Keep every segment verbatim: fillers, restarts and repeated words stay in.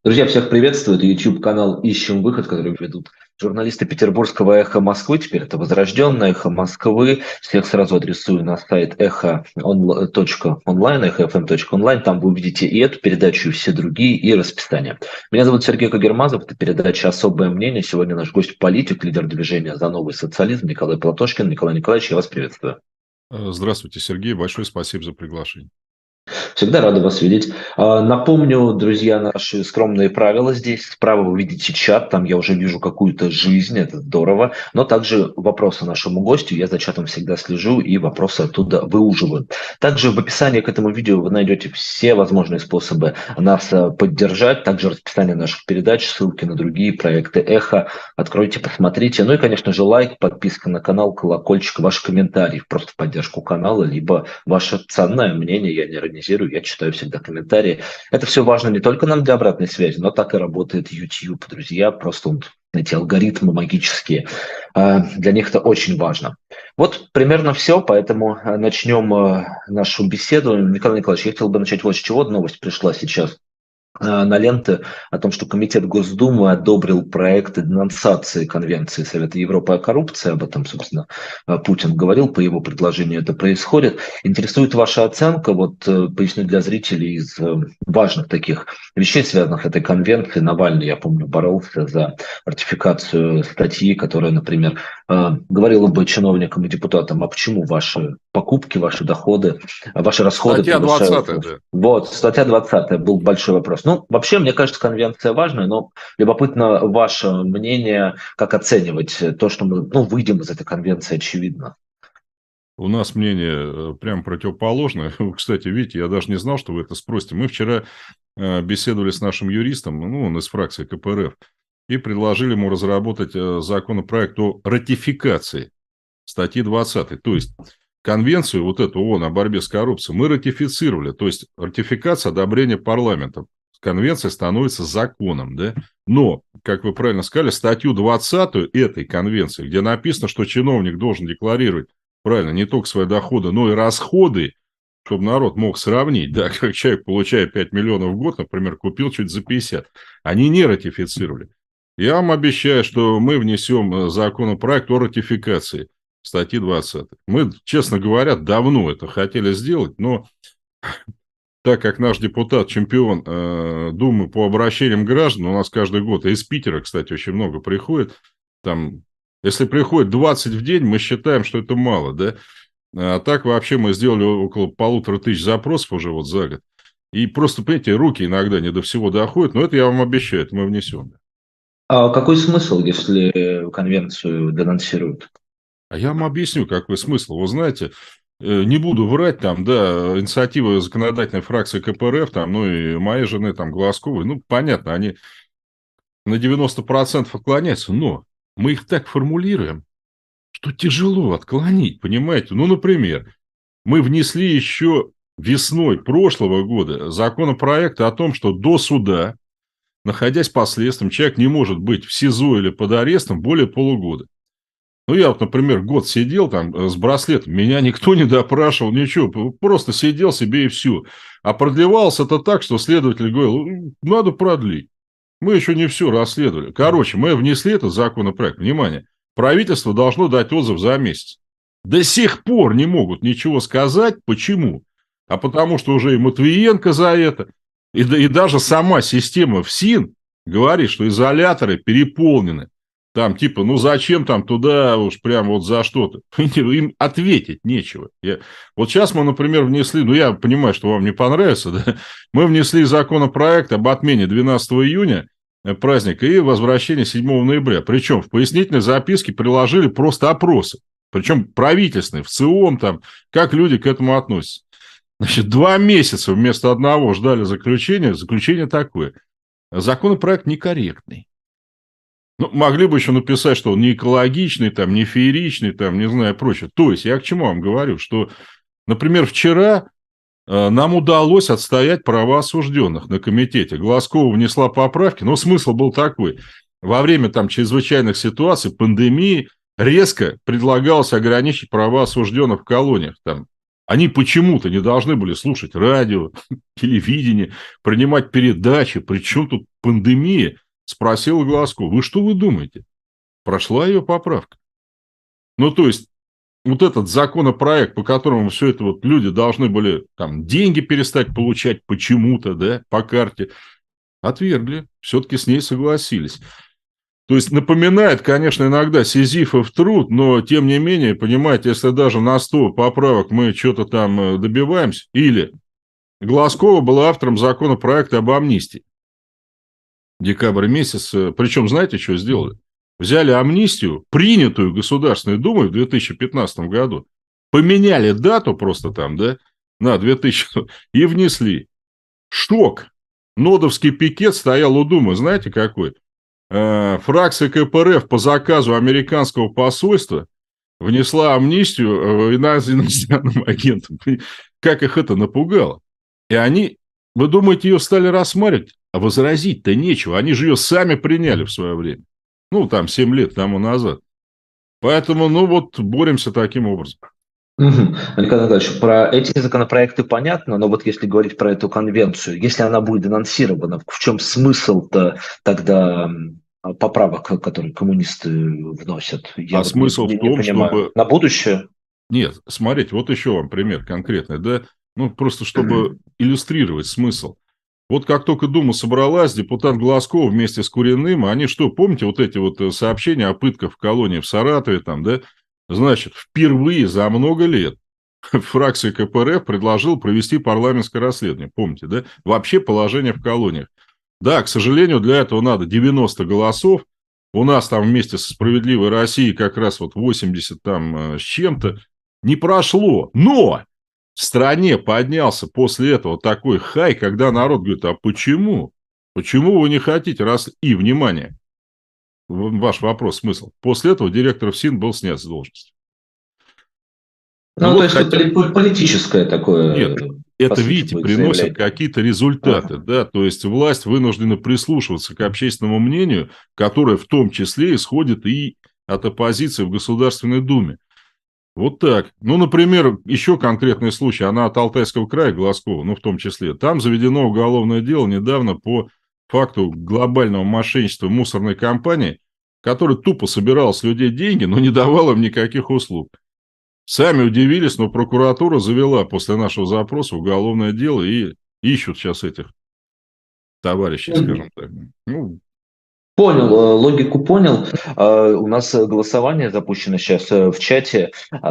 Друзья, всех приветствует. YouTube-канал «Ищем выход», который ведут журналисты Петербургского «Эхо Москвы». Теперь это возрожденное «Эхо Москвы». Всех сразу адресую на сайт эхо точка онлайн, эхо эф эм точка онлайн. Там вы увидите и эту передачу, и все другие, и расписание. Меня зовут Сергей Кагермазов. Это передача «Особое мнение». Сегодня наш гость – политик, лидер движения «За новый социализм» Николай Платошкин. Николай Николаевич, я вас приветствую. Здравствуйте, Сергей. Большое спасибо за приглашение. Всегда рады вас видеть. А, Напомню, друзья, наши скромные правила здесь. Справа вы видите чат, там я уже вижу какую-то жизнь, это здорово. Но также вопросы нашему гостю, я за чатом всегда слежу и вопросы оттуда выуживаю. Также в описании к этому видео вы найдете все возможные способы нас а, поддержать. Также расписание наших передач, ссылки на другие проекты «Эхо». Откройте, посмотрите. Ну и, конечно же, лайк, подписка на канал, колокольчик, ваши комментарии, просто в поддержку канала, либо ваше ценное мнение, я не иронизирую, я читаю всегда комментарии. Это все важно не только нам для обратной связи, но так и работает YouTube, друзья. Просто вот эти алгоритмы магические, э, для них это очень важно. Вот примерно все, поэтому э, начнем э, нашу беседу. Николай Николаевич, я хотел бы начать вот с чего. Новость пришла сейчас на ленты о том, что Комитет Госдумы одобрил проект денонсации Конвенции Совета Европы о коррупции. Об этом, собственно, Путин говорил, по его предложению это происходит. Интересует ваша оценка, вот поясню для зрителей, из важных таких вещей, связанных с этой конвенцией. Навальный, я помню, боролся за ратификацию статьи, которая, например, говорила бы чиновникам и депутатам, а почему ваши покупки, ваши доходы, ваши расходы Статья превышают... двадцатая, да. Вот, статья двадцатая, был большой вопрос. Ну, вообще, мне кажется, конвенция важная, но любопытно ваше мнение, как оценивать то, что мы, ну, выйдем из этой конвенции, очевидно. У нас мнение прям противоположное. Кстати, видите, я даже не знал, что вы это спросите. Мы вчера беседовали с нашим юристом, ну, он из фракции ка пэ эр эф, и предложили ему разработать законопроект о ратификации статьи двадцатой. То есть, конвенцию вот эту ООН о борьбе с коррупцией мы ратифицировали. То есть, ратификация, одобрение парламента. Конвенция становится законом, да? Но, как вы правильно сказали, статью двадцатую этой конвенции, где написано, что чиновник должен декларировать, правильно, не только свои доходы, но и расходы, чтобы народ мог сравнить, да, как человек, получая пять миллионов в год, например, купил чуть за пятьдесят. Они не ратифицировали. Я вам обещаю, что мы внесем законопроект о ратификации статьи двадцатой. Мы, честно говоря, давно это хотели сделать, но так как наш депутат, чемпион э, Думы по обращениям граждан, у нас каждый год, и из Питера, кстати, очень много приходит, там, если приходит двадцать в день, мы считаем, что это мало, да, а так вообще мы сделали около полутора тысяч запросов уже вот за год, и просто, понимаете, руки иногда не до всего доходят, но это я вам обещаю, это мы внесем. А какой смысл, если конвенцию денонсируют? А я вам объясню, какой смысл. Вы знаете, не буду врать, там, да, инициатива законодательной фракции ка пэ эр эф, там, ну, и моей жены, там, Глазковой, ну, понятно, они на девяносто процентов отклоняются, но мы их так формулируем, что тяжело отклонить, понимаете? Ну, например, мы внесли еще весной прошлого года законопроект о том, что до суда, находясь под следствием, человек не может быть в СИЗО или под арестом более полугода. Ну, я вот, например, год сидел там с браслетом, меня никто не допрашивал, ничего, просто сидел себе и все. А продлевалось это так, что следователь говорил, надо продлить. Мы еще не все расследовали. Короче, мы внесли этот законопроект. Внимание, правительство должно дать отзыв за месяц. До сих пор не могут ничего сказать. Почему? А потому что уже и Матвиенко за это, и, и даже сама система ФСИН говорит, что изоляторы переполнены. Там типа, ну зачем там туда уж прям вот за что-то? Им ответить нечего. Я... Вот сейчас мы, например, внесли, ну я понимаю, что вам не понравится, да? Мы внесли законопроект об отмене двенадцатого июня праздника и возвращении седьмого ноября. Причем в пояснительной записке приложили просто опросы. Причем правительственные, в ЦИОМ там, как люди к этому относятся. Значит, два месяца вместо одного ждали заключения. Заключение такое. Законопроект некорректный. Ну, могли бы еще написать, что он не экологичный, там, не фееричный, там, не знаю, прочее. То есть, я к чему вам говорю, что, например, вчера э, нам удалось отстоять права осужденных на комитете. Глазкова внесла поправки, но смысл был такой. Во время там чрезвычайных ситуаций, пандемии, резко предлагалось ограничить права осужденных в колониях. Там, они почему-то не должны были слушать радио, телевидение, принимать передачи. Причем тут пандемии, спросила Глазко: вы что вы думаете? Прошла ее поправка. Ну, то есть, вот этот законопроект, по которому все это вот люди должны были там деньги перестать получать почему-то, да, по карте, отвергли. Все-таки с ней согласились. То есть, напоминает, конечно, иногда сизифов труд, но, тем не менее, понимаете, если даже на сто поправок мы что-то там добиваемся, или Глазкова была автором законопроекта об амнистии. Декабрь месяц. Причем, знаете, что сделали? Взяли амнистию, принятую Государственной Думой в две тысячи пятнадцатом году, поменяли дату просто там, да, на две тысячи, и внесли. Шок. Нодовский пикет стоял у Думы, знаете, какой? Фракция КПРФ по заказу американского посольства внесла амнистию иностранным агентам. Как их это напугало. И они, вы думаете, ее стали рассматривать? А возразить-то нечего. Они же ее сами приняли в свое время. Ну, там, семь лет тому назад. Поэтому, ну, вот, боремся таким образом. Угу. Николай Николаевич, про эти законопроекты понятно, но вот если говорить про эту конвенцию, если она будет анонсирована, в чем смысл-то тогда поправок, которые коммунисты вносят? Я А вот не, смысл не, в не том, понимаю. чтобы... На будущее? Нет, смотрите, вот еще вам пример конкретный, да? Ну, просто чтобы иллюстрировать смысл. Вот как только Дума собралась, депутат Глазков вместе с Куриным, они что, помните вот эти вот сообщения о пытках в колонии в Саратове, там, да? Значит, впервые за много лет фракция КПРФ предложила провести парламентское расследование, помните, да? Вообще положение в колониях. Да, к сожалению, для этого надо девяносто голосов. У нас там вместе со «Справедливой Россией» как раз вот восемьдесят там с чем-то. Не прошло. Но в стране поднялся после этого такой хай, когда народ говорит: а почему? Почему вы не хотите раз... И, внимание, ваш вопрос, смысл. После этого директор ФСИН был снят с должности. Ну, Ну, то вот есть хотя... политическое такое... Нет, это, сути, видите, приносит какие-то результаты, ага. Да, то есть власть вынуждена прислушиваться к общественному мнению, которое в том числе исходит и от оппозиции в Государственной Думе. Вот так. Ну, например, еще конкретный случай, она от Алтайского края, Глазкова, ну, в том числе. Там заведено уголовное дело недавно по факту глобального мошенничества мусорной компании, которая тупо собирала с людей деньги, но не давала им никаких услуг. Сами удивились, но прокуратура завела после нашего запроса уголовное дело и ищут сейчас этих товарищей, скажем так. Ну, понял, логику понял. У нас голосование запущено сейчас в чате.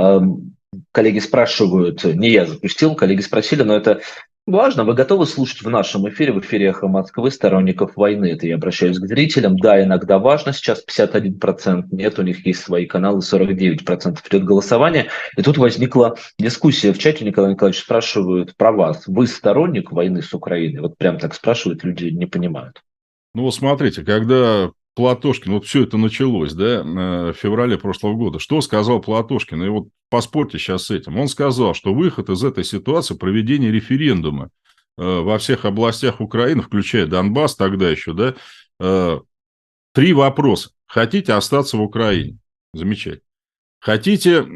Коллеги спрашивают, не я запустил, коллеги спросили, но это важно. Вы готовы слушать в нашем эфире, в эфире «Эхо Москвы» сторонников войны? Это я обращаюсь к зрителям. Да, иногда важно. Сейчас пятьдесят один процент нет, у них есть свои каналы, сорок девять процентов идет голосование. И тут возникла дискуссия в чате. Николай Николаевич спрашивают про вас. Вы сторонник войны с Украиной? Вот прям так спрашивают, люди не понимают. Ну, вот смотрите, когда Платошкин, вот все это началось, да, в феврале прошлого года, что сказал Платошкин? И вот поспорьте сейчас с этим. Он сказал, что выход из этой ситуации — проведение референдума во всех областях Украины, включая Донбасс тогда еще, да. Три вопроса. Хотите остаться в Украине? Замечательно. Хотите,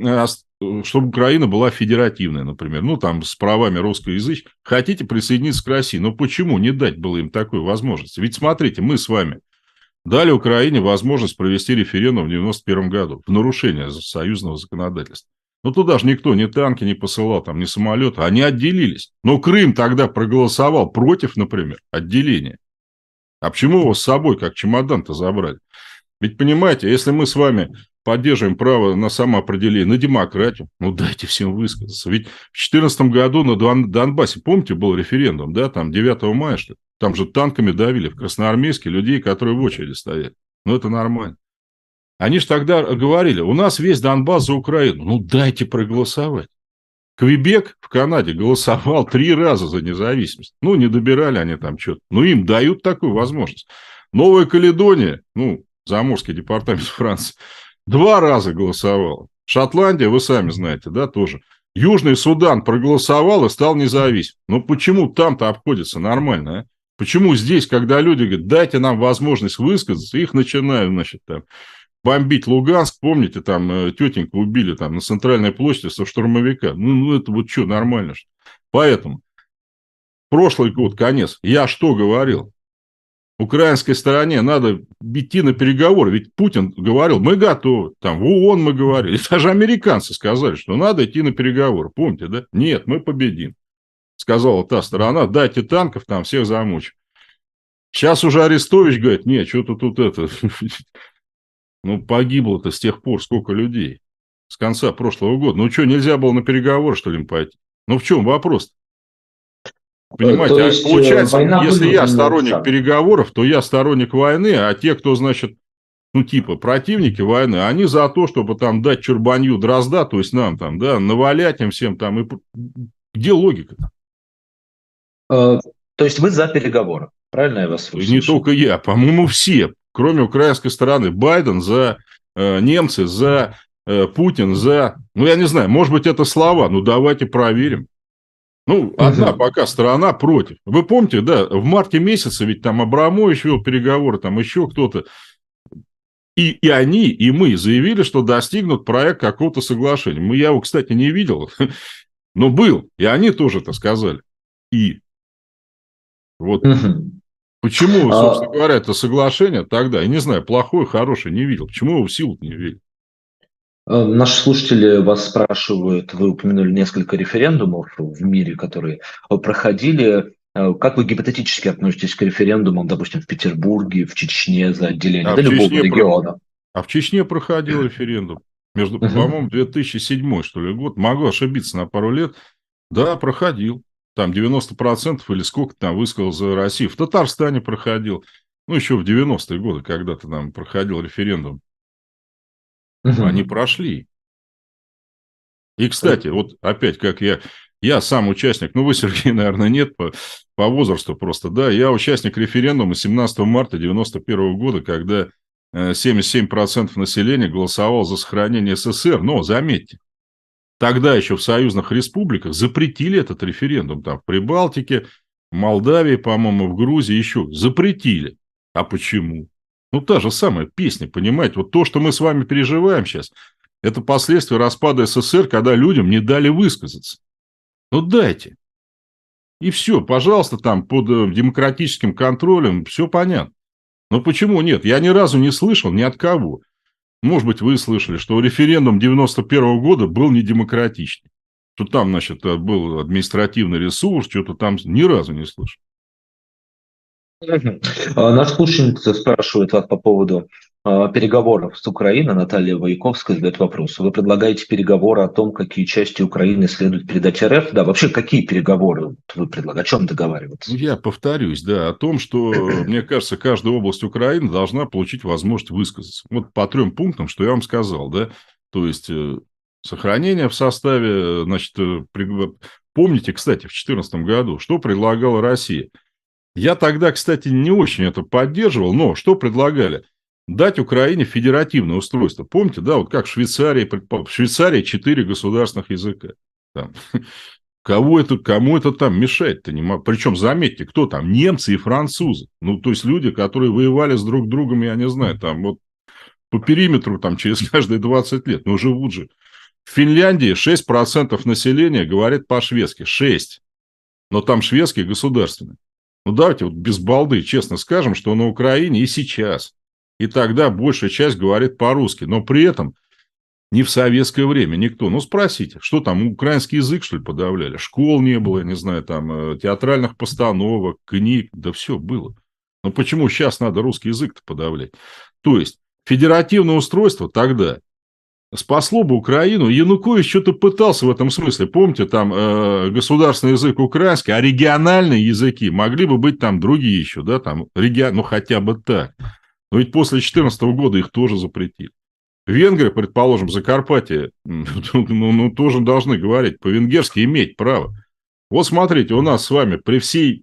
чтобы Украина была федеративной, например, ну, там, с правами русскоязычных. Хотите присоединиться к России? Но почему не дать было им такой возможности? Ведь, смотрите, мы с вами дали Украине возможность провести референдум в девяносто первом году в нарушение союзного законодательства. Ну, туда же никто ни танки не посылал, там, ни самолеты. Они отделились. Но Крым тогда проголосовал против, например, отделения. А почему его с собой, как чемодан-то, забрали? Ведь, понимаете, если мы с вами поддерживаем право на самоопределение, на демократию, ну, дайте всем высказаться. Ведь в две тысячи четырнадцатом году на Донбассе, помните, был референдум, да, там девятого мая, что ли? Там же танками давили в Красноармейске людей, которые в очереди стоят. Ну, это нормально. Они же тогда говорили: у нас весь Донбасс за Украину. Ну, дайте проголосовать. Квебек в Канаде голосовал три раза за независимость. Ну, не добирали они там что-то. Ну, им дают такую возможность. Новая Каледония, ну, Заморский департамент Франции, два раза голосовала. Шотландия, вы сами знаете, да, тоже. Южный Судан проголосовал и стал независим. Ну, почему там-то обходится нормально, а? Почему здесь, когда люди говорят: дайте нам возможность высказаться, их начинают, значит, там, бомбить Луганск, помните, там тетеньку убили там на центральной площади со штурмовика. Ну, ну это вот что, нормально что? Поэтому прошлый год, конец, я что говорил? украинской стороне надо идти на переговоры. Ведь Путин говорил, мы готовы. Там в ООН мы говорили. Даже американцы сказали, что надо идти на переговоры. Помните, да? Нет, мы победим. Сказала та сторона, дайте танков, там всех замучим. Сейчас уже Арестович говорит, нет, что-то тут это... Ну, погибло-то с тех пор сколько людей. С конца прошлого года. Ну, что, нельзя было на переговоры, что ли, пойти? Ну, в чем вопрос? Понимаете, То а есть получается, война если я вынуждена сторонник так. переговоров, то я сторонник войны, а те, кто, значит, ну, типа, противники войны, они за то, чтобы там дать чурбанью дрозда, то есть нам там, да, навалять им всем там. И... Где логика-то? То есть вы за переговоры, правильно я вас И не услышал? только я, по-моему, все, кроме украинской стороны. Байден за, э, немцы за, э, Путин за... Ну, я не знаю, может быть, это слова, ну, давайте проверим. Ну, одна Мгм. пока сторона против. Вы помните, да, в марте месяце ведь там Абрамович вел переговоры, там еще кто-то. И, и они, и мы заявили, что достигнут проект какого-то соглашения. Мы, я его, кстати, не видел, но был. И они тоже это сказали. И вот Мгм. почему, собственно А, говоря, это соглашение тогда, я не знаю, плохое, хорошее, не видел. Почему его в силу не видел? а, Наши слушатели вас спрашивают, вы упомянули несколько референдумов в мире, которые э, проходили. Э, Как вы гипотетически относитесь к референдумам, допустим, в Петербурге, в Чечне за отделение, А да, в любого Чечне, про- региона? а в Чечне проходил референдум. Между, Мгм. по-моему, две тысячи седьмой, что ли, год. Могу ошибиться на пару лет. Да, проходил. Там девяносто процентов или сколько там высказал за Россию. В Татарстане проходил. Ну, еще в девяностые годы когда-то там проходил референдум. Они Мгм. прошли. И, кстати, вот опять, как я... Я сам участник, ну, вы, Сергей, наверное, нет по, по возрасту просто, да. Я участник референдума семнадцатого марта девяносто первого года, когда э, семьдесят семь процентов населения голосовало за сохранение СССР. Но, заметьте, тогда еще в союзных республиках запретили этот референдум. Там в Прибалтике, в Молдавии, по-моему, в Грузии еще запретили. А почему? Ну, та же самая песня, понимаете? Вот то, что мы с вами переживаем сейчас, это последствия распада СССР, когда людям не дали высказаться. Ну, дайте. И все, пожалуйста, там под э, демократическим контролем все понятно. Но почему нет? Я ни разу не слышал ни от кого. Может быть, вы слышали, что референдум девяносто первого года был недемократичный. Что там, значит, был административный ресурс, что-то там ни разу не слышал. Мгм. А, Наш слушательница спрашивает вас по поводу а, переговоров с Украиной. Наталья Вояковская задает вопрос. Вы предлагаете переговоры о том, какие части Украины следует передать РФ? Да, вообще, какие переговоры вот вы предлагаете? О чем Ну, договариваться? я повторюсь, да, о том, что, мне кажется, каждая область Украины должна получить возможность высказаться. Вот по трем пунктам, что я вам сказал, да. То есть, э, сохранение в составе, значит, э, при- помните, кстати, в две тысячи четырнадцатом году, что предлагала Россия? Я тогда, кстати, не очень это поддерживал, но что предлагали? Дать Украине федеративное устройство. Помните, да, вот как в Швейцарии, предпо- в Швейцарии четыре государственных языка. Там. Кого это, кому это там мешать-то не могу. Причем, заметьте, кто там? Немцы и французы. Ну, то есть, люди, которые воевали с друг другом, я не знаю, там вот по периметру там через каждые двадцать лет. Но живут же. В Финляндии шесть процентов населения говорит по-шведски. шесть. Но там шведский государственный. Ну, давайте вот без балды честно скажем, что на Украине и сейчас, и тогда большая часть говорит по-русски. Но при этом не в советское время никто. Ну, спросите, что там, украинский язык, что ли, подавляли? Школ не было, я не знаю, там, э, театральных постановок, книг, да все было. Но почему сейчас надо русский язык-то подавлять? То есть, федеративное устройство тогда спасло бы Украину. Янукович что-то пытался в этом смысле. Помните, там э, государственный язык украинский, а региональные языки могли бы быть там другие еще, да, там, регион, ну, хотя бы так. Но ведь после две тысячи четырнадцатого года их тоже запретили. Венгры, предположим, Закарпатье, ну, ну, тоже должны говорить по-венгерски, иметь право. Вот смотрите, у нас с вами при всей...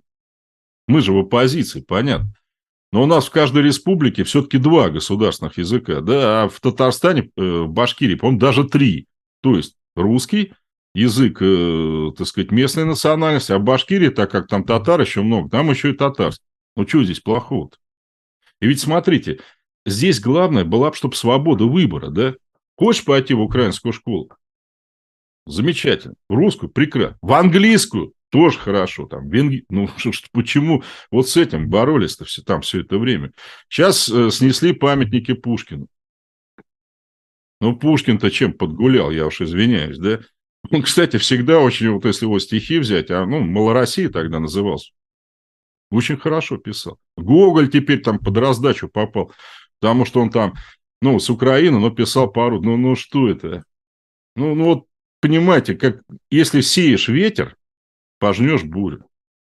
Мы же в оппозиции, понятно. Но у нас в каждой республике все-таки два государственных языка, да, а в Татарстане, э, в Башкирии, по-моему, даже три. То есть, русский, язык, э, так сказать, местной национальности, а в Башкирии, так как там татар еще много, там еще и татарский. Ну, что здесь плохого-то? И ведь смотрите, здесь главное была бы, чтобы свобода выбора, да? Хочешь пойти в украинскую школу? Замечательно. В русскую? Прекрасно. В английскую? тоже хорошо. Там, Венги... Ну, что, что, почему вот с этим боролись-то все, там все это время? Сейчас э, снесли памятники Пушкину. Ну, Пушкин-то чем подгулял, я уж извиняюсь, да? Он, кстати, всегда очень, вот если его стихи взять, а, ну, «Малороссия» тогда назывался, очень хорошо писал. Гоголь теперь там под раздачу попал, потому что он там, ну, с Украины, но писал пару, ну, ну, что это? Ну, ну, вот, понимаете, как, если сеешь ветер, пожнешь бурю.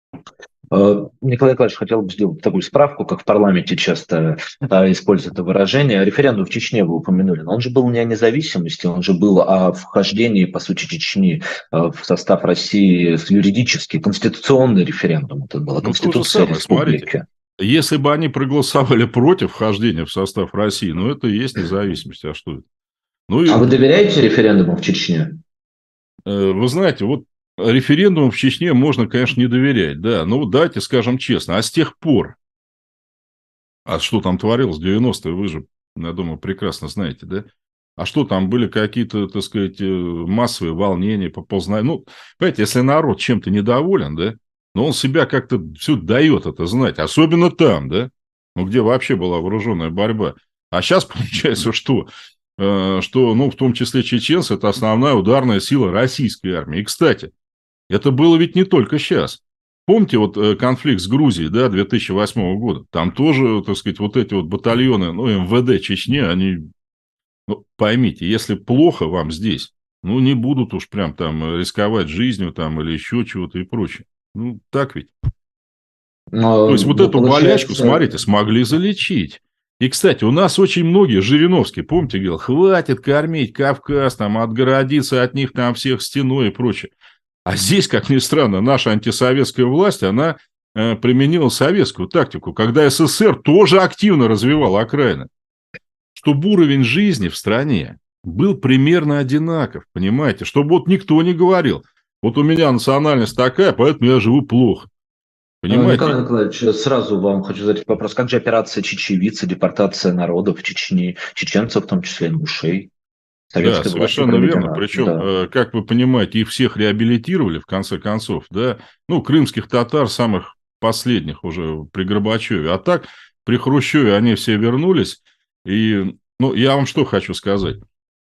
Э, Николай Николаевич, хотел бы сделать такую справку, как в парламенте часто э, используют это выражение. Референдум в Чечне вы упомянули, но он же был не о независимости, он же был о вхождении, по сути, Чечни э, в состав России с юридически, конституционный референдум. Это была Ну, то же Конституция самое, смотрите. республики. Если бы они проголосовали против вхождения в состав России, ну, это и есть независимость, а что это? Ну, А и, вы доверяете референдуму в Чечне? э, вы знаете, вот референдуму в Чечне можно, конечно, не доверять, да, но вот давайте скажем честно, а с тех пор, а что там творилось в девяностые, вы же, я думаю, прекрасно знаете, да? А что там были какие-то, так сказать, э, массовые волнения, поползновения? Ну, понимаете, если народ чем-то недоволен, да, но он себя как-то все дает это знать, особенно там, да, ну, где вообще была вооруженная борьба. А сейчас получается, что, э, что, ну, в том числе чеченцы, это основная ударная сила российской армии. И, кстати, это было ведь не только сейчас. Помните вот э, конфликт с Грузией, да, две тысячи восьмого года? Там тоже, так сказать, вот эти вот батальоны, ну, эм вэ дэ Чечни, они, ну, поймите, если плохо вам здесь, ну, не будут уж прям там рисковать жизнью там или еще чего-то и прочее. Ну, так ведь. То Но, есть, вот ну, эту болячку, получается, смотрите, смогли залечить. И, кстати, у нас очень многие, Жириновский, помните, говорил, хватит кормить Кавказ, там, отгородиться от них там всех стеной и прочее. А здесь, как ни странно, наша антисоветская власть, она э, применила советскую тактику, когда эс эс эс эр тоже активно развивал окраины. Чтобы уровень жизни в стране был примерно одинаков, понимаете? Чтобы вот никто не говорил, вот у меня национальность такая, поэтому я живу плохо. э, Понимаете? Николай Николаевич, сразу вам хочу задать вопрос. Как же операция чечевицы, депортация народов Чечни, чеченцев, в том числе ингушей, Да, советской властью совершенно верно. проведена? Причем, Да. э, как вы понимаете, их всех реабилитировали, в конце концов, да, ну, крымских татар, самых последних уже при Горбачеве. А так, при Хрущеве они все вернулись. И, ну, я вам что хочу сказать.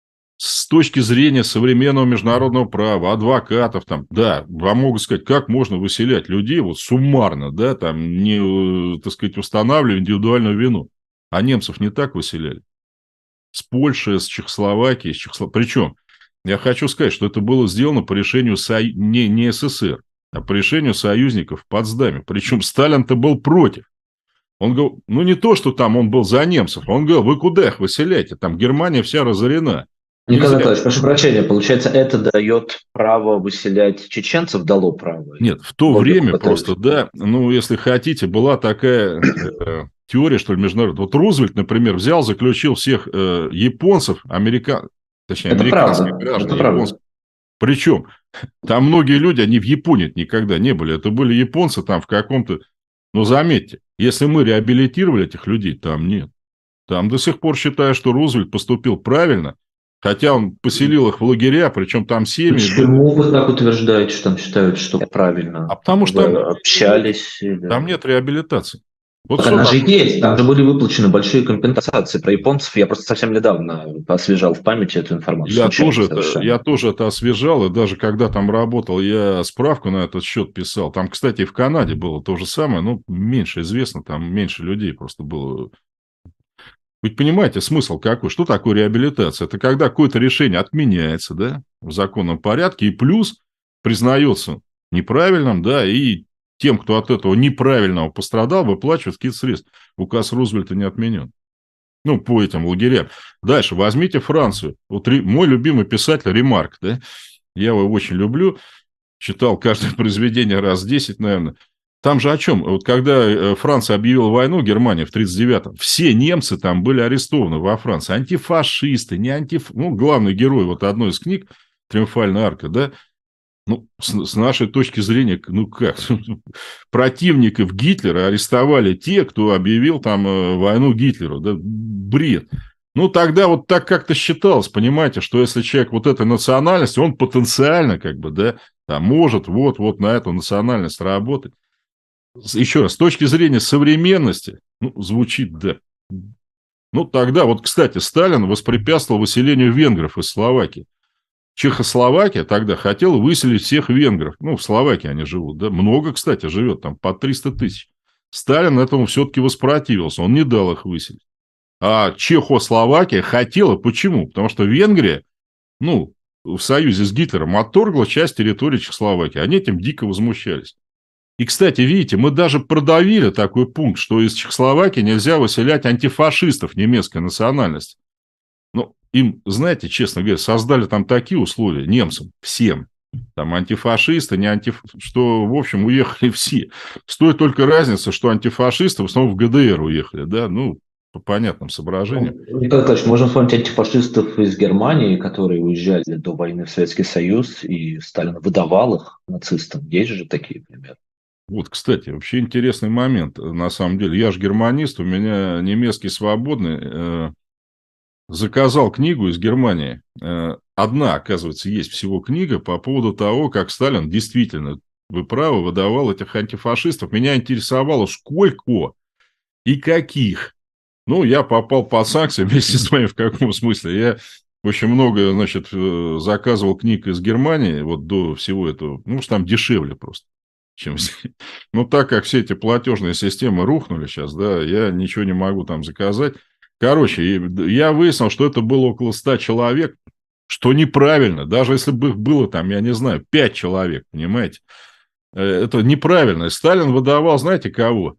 С точки зрения современного международного права, адвокатов, там, да, вам могут сказать, как можно выселять людей вот суммарно, да, там, не, э, так сказать, устанавливая индивидуальную вину. А немцев не так выселяли. С Польши, с Чехословакии, с Чехослов... Причем, я хочу сказать, что это было сделано по решению со... не, не эс эс эс эр, а по решению союзников в Потсдаме. Причем Сталин-то был против. Он говорил, ну не то, что там он был за немцев, он говорил, вы куда их выселяете, там Германия вся разорена. Николай Нельзя. Николаевич, прошу прощения, получается, это дает право выселять чеченцев, дало право? Нет, в то Логику время пытаюсь. просто, да, ну, если хотите, была такая э, теория, что ли, международная. Вот Рузвельт, например, взял, заключил всех э, японцев, американ... точнее, Это американских правда, граждан, это правда. японцев. Причем там многие люди, они в Японии никогда не были. Это были японцы там в каком-то... Но заметьте, если мы реабилитировали этих людей, там нет. Там до сих пор считают, что Рузвельт поступил правильно, хотя он поселил их в лагеря, причем там семьи... Да, Почему вы так утверждаете, что там считают, что правильно? а потому что там Вы нет реабилитации. общались? Или... Там нет реабилитации. Вот Так что она же такое? есть, там же были выплачены большие компенсации про японцев. Я просто совсем недавно освежал в памяти эту информацию, Я случайно тоже, это, совершенно. я тоже это освежал, и даже когда там работал, я справку на этот счет писал. Там, кстати, и в Канаде было то же самое, но меньше известно, там меньше людей просто было. Ведь понимаете, смысл какой? Что такое реабилитация? Это когда какое-то решение отменяется, да, в законном порядке, и плюс признается неправильным, да, и тем, кто от этого неправильного пострадал, выплачивают какие-то средства. Указ Рузвельта не отменен. Ну, по этим лагерям. Дальше, возьмите Францию. Вот ре... мой любимый писатель Ремарк, да, я его очень люблю, читал каждое произведение раз десять, наверное. Там же о чем? Вот когда Франция объявила войну, Германия в тридцать девятом, все немцы там были арестованы во Франции. Антифашисты, не антиф... Ну, главный герой вот одной из книг «Триумфальная арка», да, ну, с, с нашей точки зрения, ну как, противников Гитлера арестовали те, кто объявил там войну Гитлеру. Да, бред. Ну, тогда вот так как-то считалось, понимаете, что если человек вот этой национальности, он потенциально, как бы, да, там, может вот-вот на эту национальность работать. Еще раз, с точки зрения современности, ну, звучит, да. Ну, тогда, вот, кстати, Сталин воспрепятствовал выселению венгров из Словакии. Чехословакия тогда хотела выселить всех венгров. Ну, в Словакии они живут, да. Много, кстати, живет, там, по триста тысяч. Сталин этому все-таки воспротивился, он не дал их выселить. А Чехословакия хотела. Почему? Потому что Венгрия, ну, в союзе с Гитлером отторгла часть территории Чехословакии. Они этим дико возмущались. И, кстати, видите, мы даже продавили такой пункт, что из Чехословакии нельзя выселять антифашистов немецкой национальности. Ну, им, знаете, честно говоря, создали там такие условия немцам, всем. Там антифашисты, не антиф... что, в общем, уехали все. Стоит только разница, что антифашисты в основном в ГДР уехали, да, ну, по понятным соображениям. Ну, Николай Николаевич, можно вспомнить антифашистов из Германии, которые уезжали до войны в Советский Союз, и Сталин выдавал их нацистам. Есть же такие примеры. Вот, кстати, вообще интересный момент, на самом деле. Я же германист, у меня немецкий свободный. Э, заказал книгу из Германии. Э, одна, оказывается, есть всего книга по поводу того, как Сталин действительно, вы правы, выдавал этих антифашистов. Меня интересовало, сколько и каких. Ну, я попал под санкции вместе с вами в каком смысле. Я очень много, значит, э, заказывал книг из Германии, вот до всего этого, ну, что там дешевле просто. Чем... Ну, так как все эти платежные системы рухнули сейчас, да, я ничего не могу там заказать. Короче, я выяснил, что это было около ста человек, что неправильно. Даже если бы их было там, я не знаю, пять человек, понимаете. Это неправильно. Сталин выдавал, знаете, кого?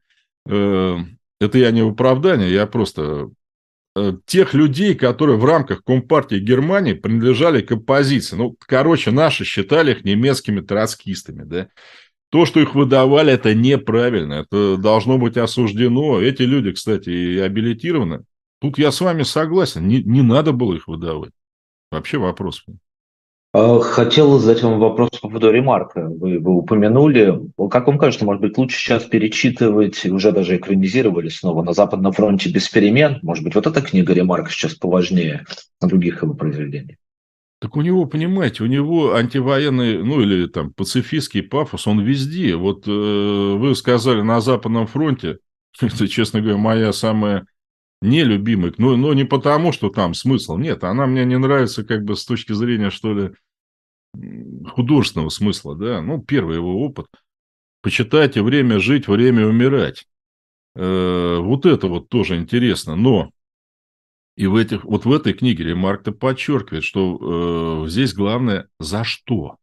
Это я не в оправдание, я просто... Тех людей, которые в рамках Компартии Германии принадлежали к оппозиции. Ну, короче, наши считали их немецкими троцкистами, да. То, что их выдавали, это неправильно. Это должно быть осуждено. Эти люди, кстати, и абилитированы. Тут я с вами согласен. Не, не надо было их выдавать. Вообще вопрос. А, Хотел задать вам вопрос по поводу ремарка. Вы, вы упомянули. Как вам кажется, может быть, лучше сейчас перечитывать, уже даже экранизировали снова «На Западном фронте без перемен»? Может быть, вот эта книга ремарка сейчас поважнее других его произведений? Так у него, понимаете, у него антивоенный, ну, или там пацифистский пафос, он везде. Вот э, вы сказали «На Западном фронте». Это, честно говоря, моя самая нелюбимая. Но, но не потому, что там смысл. Нет, она мне не нравится как бы с точки зрения, что ли, художественного смысла. Да? Ну, первый его опыт. Почитайте «Время жить, время умирать». Э, вот это вот тоже интересно. Но... И в этих, вот в этой книге Ремарк-то подчеркивает, что э, здесь главное за что.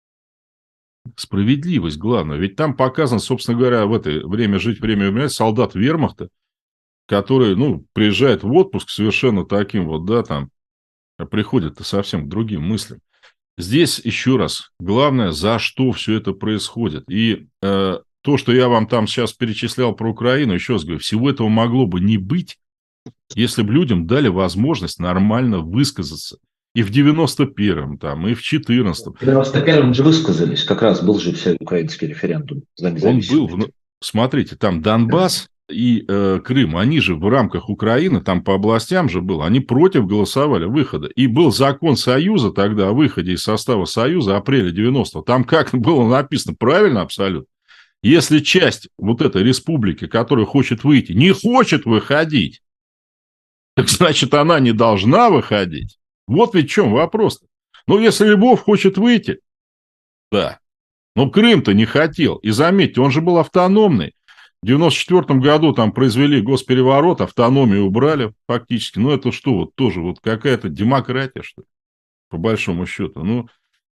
Справедливость главное. Ведь там показан, собственно говоря, в это время жить, время умирать, солдат вермахта, который, ну, приезжает в отпуск совершенно таким вот, да, там, приходит совсем к другим мыслям. Здесь, еще раз, главное, за что все это происходит. И э, то, что я вам там сейчас перечислял про Украину, еще раз говорю, всего этого могло бы не быть, если бы людям дали возможность нормально высказаться. И в девяносто первом, там, и в четырнадцатом. В девяносто первом же высказались, как раз был же украинский референдум за независимость. Он был, смотрите, там Донбасс и э, Крым, они же в рамках Украины, там по областям же было, они против голосовали выхода. И был закон Союза тогда о выходе из состава Союза апреля девяностого. Там как было написано, правильно абсолютно. Если часть вот этой республики, которая хочет выйти, не хочет выходить, так значит, она не должна выходить. Вот ведь в чем вопрос-то. Ну, если Львов хочет выйти, да. Но Крым-то не хотел. И заметьте, он же был автономный. В девяносто четвёртом году там произвели госпереворот, автономию убрали фактически. Ну, это что, вот тоже вот какая-то демократия, что ли, по большому счету. Ну,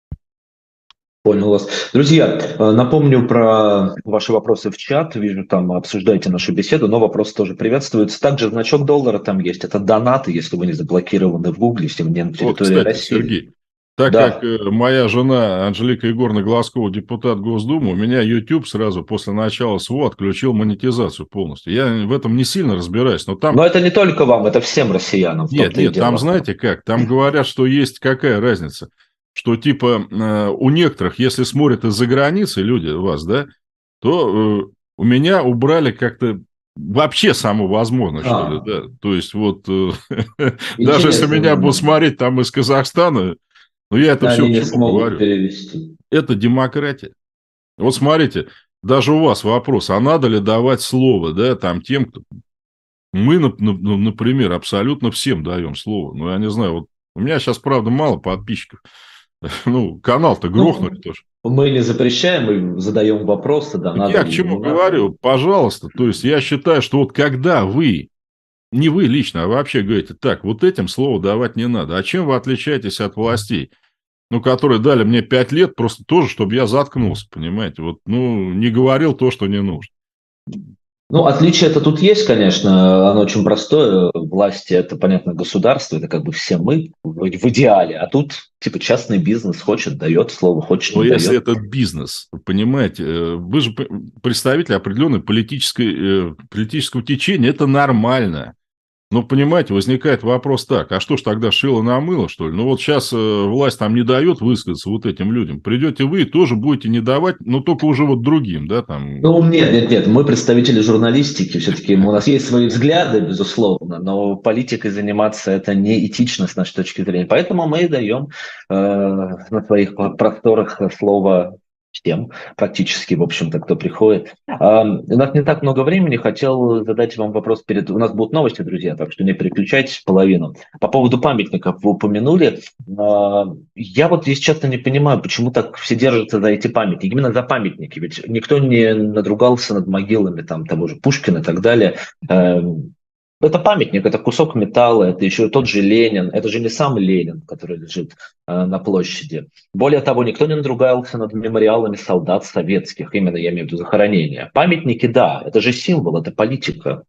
Понял вас. Друзья, напомню про ваши вопросы в чат. Вижу, там обсуждаете нашу беседу, но вопросы тоже приветствуются. Также значок доллара там есть. Это донаты, если вы не заблокированы в Гугле, если вы не на территории вот, кстати, России. Сергей, так да. как моя жена Анжелика Егоровна Глазкова, депутат Госдумы, у меня YouTube сразу после начала СВО отключил монетизацию полностью. Я в этом не сильно разбираюсь, но там... Но это не только вам, это всем россиянам. Нет, нет, там знаете как? Там говорят, что есть какая разница. Что типа э, у некоторых, если смотрят из-за границы люди, вас, да, то э, у меня убрали как-то вообще само возможно, что А, ли, да. То есть вот э, даже если интересный меня будут момент. смотреть там из Казахстана, ну я это все Они к не чему смогут говорю? перевести. Это демократия. Вот смотрите, даже у вас вопрос, а надо ли давать слово, да, там тем, кто... Мы, нап- нап- ну, например, абсолютно всем даем слово. Ну, я не знаю, вот у меня сейчас, правда, мало подписчиков. Ну, канал-то грохнули Ну, тоже. мы не запрещаем, мы задаем вопросы, да, Так надо я к или чему не надо. говорю? Пожалуйста. То есть, я считаю, что вот когда вы, не вы лично, а вообще говорите, так, вот этим слово давать не надо. А чем вы отличаетесь от властей? Ну, которые дали мне пять лет, просто тоже, чтобы я заткнулся, понимаете? Вот, ну, не говорил то, что не нужно. Ну, отличие это тут есть, конечно, оно очень простое. Власти это, понятно, государство, это как бы все мы в, в идеале. А тут, типа, частный бизнес хочет, дает слово, хочет, Но не если дает. это бизнес, вы понимаете, э, вы же п- представитель определенной политической, э, политического течения, это нормально. Но, понимаете, возникает вопрос так, а что ж тогда шило на мыло, что ли? Ну, вот сейчас э, власть там не дает высказаться вот этим людям. Придете вы и тоже будете не давать, но только уже вот другим, да, там. Ну, нет, нет, нет, мы представители журналистики, все-таки у нас есть свои взгляды, безусловно, но политикой заниматься это не этично с нашей точки зрения. Поэтому мы и даем э, на своих просторах слово всем, практически, в общем-то, кто приходит. А, у нас не так много времени, хотел задать вам вопрос перед... У нас будут новости, друзья, так что не переключайтесь половину. По поводу памятников вы упомянули. А, Я вот, если честно, не понимаю, почему так все держатся за эти памятники, именно за памятники. Ведь никто не надругался над могилами там, того же Пушкина и так далее. Эм, Это памятник, это кусок металла, это еще тот же Ленин, это же не сам Ленин, который лежит э, на площади. Более того, никто не надругался над мемориалами солдат советских, именно я имею в виду захоронения. Памятники, да, это же символ, это политика.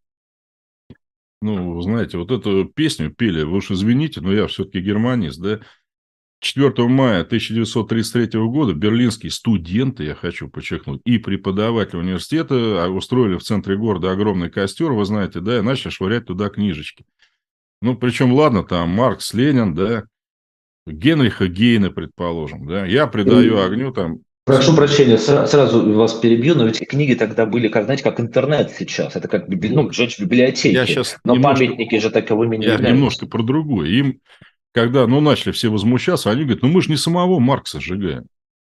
Ну, вы знаете, вот эту песню пели, вы уж извините, но я все-таки германист, да. четвёртого мая тысяча девятьсот тридцать третьего года берлинские студенты, я хочу подчеркнуть, и преподаватели университета устроили в центре города огромный костер, вы знаете, да, и начали швырять туда книжечки. Ну, причем, ладно, там Маркс, Ленин, да, Генриха Гейна, предположим, да. Я придаю И огню там прошу прощения, сра- сразу вас перебью, но ведь книги тогда были, как, знаете, как интернет сейчас. Это как библи- ну, вот. жечь в Я библиотеке. сейчас Но немножко, памятники же таковыми не я немножко являются. про другое. Им, когда, ну, начали все возмущаться, они говорят, ну, мы же не самого Маркса сжигаем.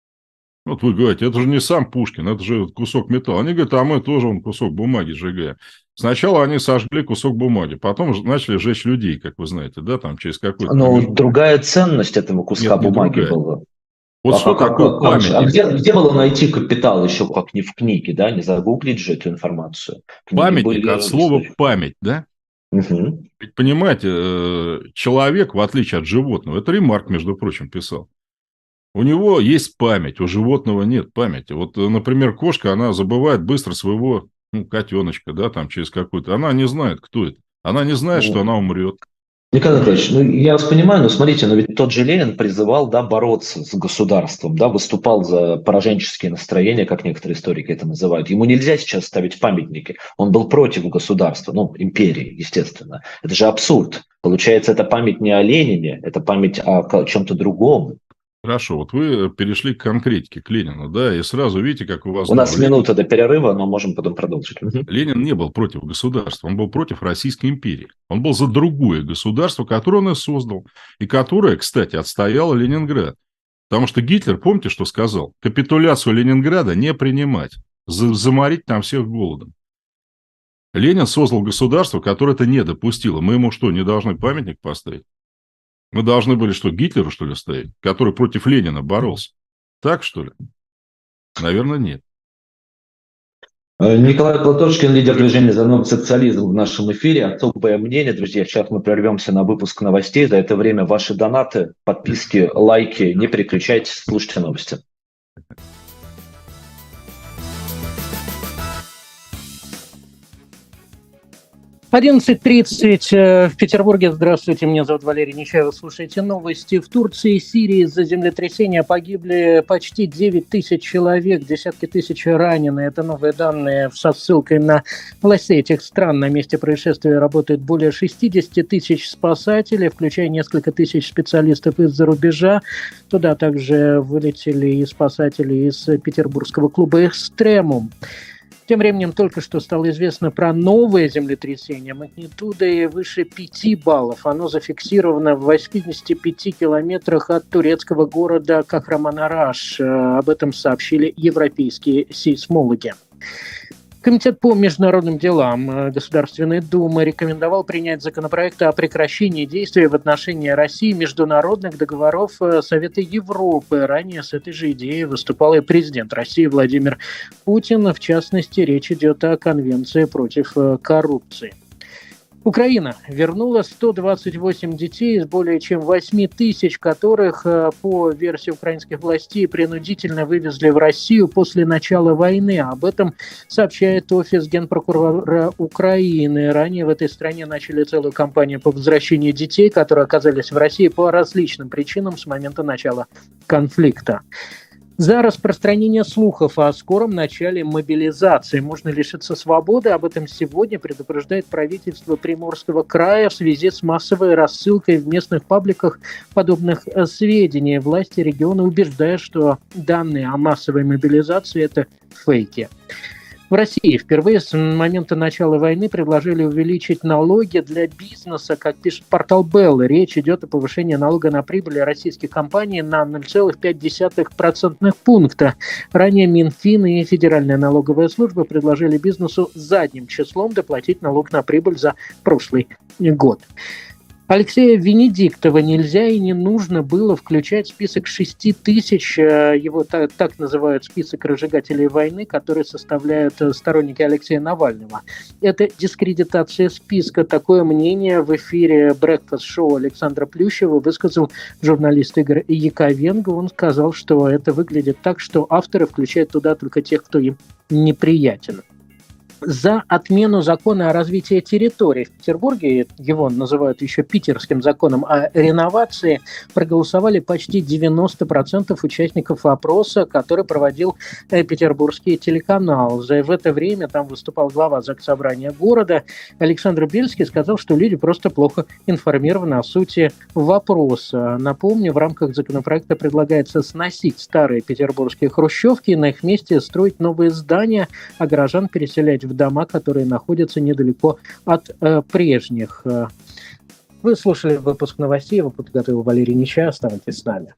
Вот вы говорите, это же не сам Пушкин, это же кусок металла. Они говорят, а мы тоже он кусок бумаги сжигаем. Сначала они сожгли кусок бумаги, потом ж- начали сжечь людей, как вы знаете, да, там через какой-то Но промежуток. другая ценность этого куска Нет, не бумаги другая. была. Вот А что как, как, такое как, как же? А памятник? где, где было найти капитал еще, как не в книге, да? Не загуглить же эту информацию. Книги Памятник от были слова источником. память, да? Мгм. Ведь понимаете, э, человек, в отличие от животного, это Ремарк, между прочим, писал. У него есть память, у животного нет памяти. Вот, э, например, кошка, она забывает быстро своего, ну, котеночка, да, там через какую-то... Она не знает, кто это. Она не знает, что она умрет. Николай Понимаете? Николаевич, ну я вас понимаю, но смотрите, но ведь тот же Ленин призывал, да, бороться с государством, да, выступал за пораженческие настроения, как некоторые историки это называют. Ему нельзя сейчас ставить памятники. Он был против государства, ну, империи, естественно. Это же абсурд. Получается, это память не о Ленине, это память о ко- чем-то другом. Хорошо, вот вы перешли к конкретике, к Ленину, да, и сразу видите, как у вас У нас здорово. Ленин, минута до перерыва, но можем потом продолжить. Мгм. Ленин не был против государства, он был против Российской империи. Он был за другое государство, которое он и создал, и которое, кстати, отстояло Ленинград. Потому что Гитлер, помните, что сказал? Капитуляцию Ленинграда не принимать, за- заморить там всех голодом. Ленин создал государство, которое это не допустило. Мы ему что, не должны памятник поставить? Мы должны были что, Гитлеру, что ли, ставить, который против Ленина боролся? Так, что ли? Наверное, нет. Э, Николай Платошкин, лидер движения «За новый социализм» в нашем эфире. Особое мнение, друзья. Сейчас мы прервемся на выпуск новостей. За это время ваши донаты, подписки, лайки. Не переключайтесь, слушайте новости. одиннадцать тридцать э, в Петербурге. Здравствуйте, меня зовут Валерий Нечаев. Вы слушаете новости. В Турции и Сирии из-за землетрясения погибли почти девять тысяч человек, десятки тысяч ранены. Это новые данные со ссылкой на власти этих стран. На месте происшествия работает более шестьдесят тысяч спасателей, включая несколько тысяч специалистов из-за рубежа. Туда также вылетели и спасатели из петербургского клуба «Экстремум». Тем временем только что стало известно про новое землетрясение магнитудой выше пяти баллов. Оно зафиксировано в восьмидесяти пяти километрах от турецкого города Кахраманмараш. Об этом сообщили европейские сейсмологи. Комитет по международным делам Государственной Думы рекомендовал принять законопроект о прекращении действий в отношении России международных договоров Совета Европы. Ранее с этой же идеей выступал и президент России Владимир Путин. В частности, речь идет о Конвенции против коррупции. Украина вернула сто двадцать восемь детей из более чем восьми тысяч, которых, по версии украинских властей, принудительно вывезли в Россию после начала войны. Об этом сообщает офис генпрокурора Украины. Ранее в этой стране начали целую кампанию по возвращению детей, которые оказались в России по различным причинам с момента начала конфликта. За распространение слухов о скором начале мобилизации можно лишиться свободы. Об этом сегодня предупреждает правительство Приморского края в связи с массовой рассылкой в местных пабликах подобных сведений. Власти региона убеждают, что данные о массовой мобилизации – это фейки. В России впервые с момента начала войны предложили увеличить налоги для бизнеса, как пишет портал Белла. Речь идет о повышении налога на прибыль российских компаний на ноль целых пять десятых процентных пункта. Ранее Минфин и Федеральная налоговая служба предложили бизнесу задним числом доплатить налог на прибыль за прошлый год. Алексея Венедиктова нельзя и не нужно было включать в список шести тысяч, его так, так называют список разжигателей войны, которые составляют сторонники Алексея Навального. Это дискредитация списка. Такое мнение в эфире брекфаст-шоу Александра Плющева высказал журналист Игорь Яковенко. Он сказал, что это выглядит так, что авторы включают туда только тех, кто им неприятен. За отмену закона о развитии территорий в Петербурге, его называют еще питерским законом о реновации, проголосовали почти девяносто процентов участников опроса, который проводил петербургский телеканал. В это время там выступал глава Заксобрания города Александр Бельский, сказал, что люди просто плохо информированы о сути вопроса. Напомню, в рамках законопроекта предлагается сносить старые петербургские хрущевки и на их месте строить новые здания, а горожан переселять в дома, которые находятся недалеко от э, прежних. Вы слушали выпуск новостей, его подготовил Валерий Нечаев. Оставайтесь с нами.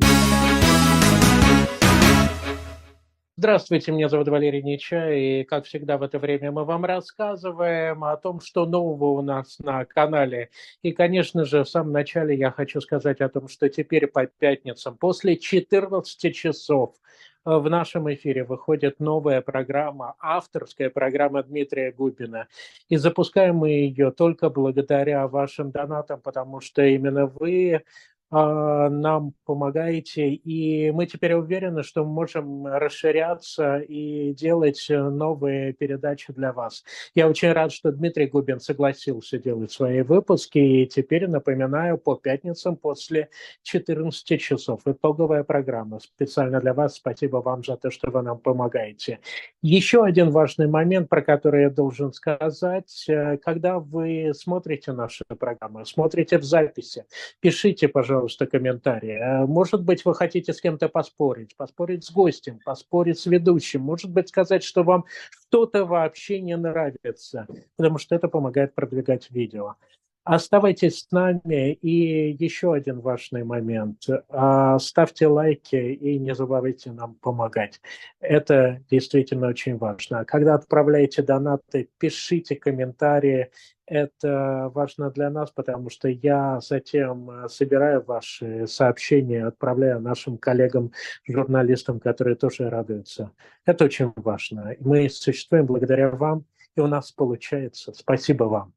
Здравствуйте, меня зовут Валерий Нечаев, и, как всегда, в это время мы вам рассказываем о том, что нового у нас на канале. И, конечно же, в самом начале я хочу сказать о том, что теперь по пятницам после четырнадцати часов в нашем эфире выходит новая программа, авторская программа Дмитрия Губина. И запускаем мы ее только благодаря вашим донатам, потому что именно вы нам помогаете, и мы теперь уверены, что мы можем расширяться и делать новые передачи для вас. Я очень рад, что Дмитрий Губин согласился делать свои выпуски, и теперь, напоминаю, по пятницам после четырнадцати часов. Итоговая программа специально для вас. Спасибо вам за то, что вы нам помогаете. Еще один важный момент, про который я должен сказать. Когда вы смотрите наши программы, смотрите в записи, пишите, пожалуйста, Пожалуйста, комментарии. Может быть, вы хотите с кем-то поспорить, поспорить с гостем, поспорить с ведущим, может быть, сказать, что вам что-то вообще не нравится, потому что это помогает продвигать видео. Оставайтесь с нами. И еще один важный момент. Ставьте лайки и не забывайте нам помогать. Это действительно очень важно. Когда отправляете донаты, пишите комментарии. Это важно для нас, потому что я затем собираю ваши сообщения, отправляю нашим коллегам-журналистам, которые тоже радуются. Это очень важно. Мы существуем благодаря вам, и у нас получается. Спасибо вам.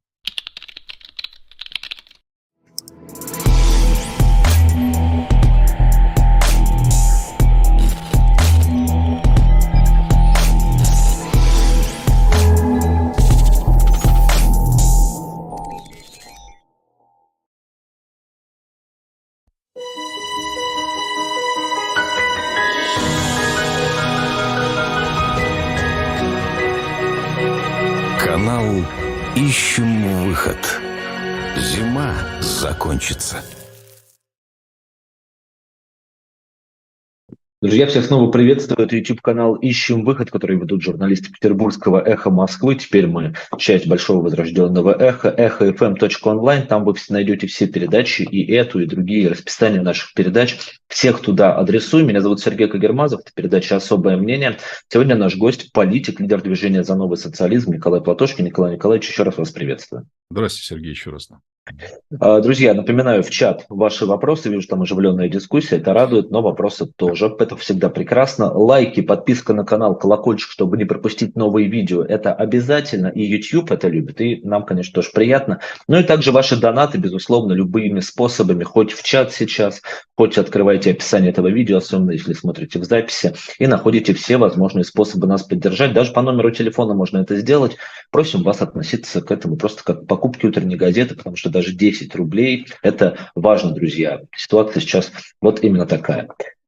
Канал «Ищем выход». Зима закончится. Друзья, всех снова приветствую. Это YouTube-канал «Ищем выход», который ведут журналисты петербургского «Эхо Москвы». Теперь мы часть большого возрожденного «Эхо», эхо эф эм точка онлайн. Там вы найдете все передачи, и эту, и другие, расписание наших передач. Всех туда адресую. Меня зовут Сергей Кагермазов. Это передача «Особое мнение». Сегодня наш гость, политик, лидер движения «За новый социализм» Николай Платошкин. Николай Николаевич, еще раз вас приветствую. Здравствуйте, Сергей, еще раз. Друзья, напоминаю, в чат ваши вопросы. Вижу, там оживленная дискуссия. Это радует, но вопросы тоже. Это всегда прекрасно. Лайки, подписка на канал, колокольчик, чтобы не пропустить новые видео. Это обязательно. И YouTube это любит. И нам, конечно, тоже приятно. Ну и также ваши донаты, безусловно, любыми способами. Хоть в чат сейчас, хоть открывайте описание этого видео, особенно если смотрите в записи, и находите все возможные способы нас поддержать. Даже по номеру телефона можно это сделать. Просим вас относиться к этому просто как к покупке утренней газеты, потому что даже десять рублей – это важно, друзья. Ситуация сейчас вот именно такая.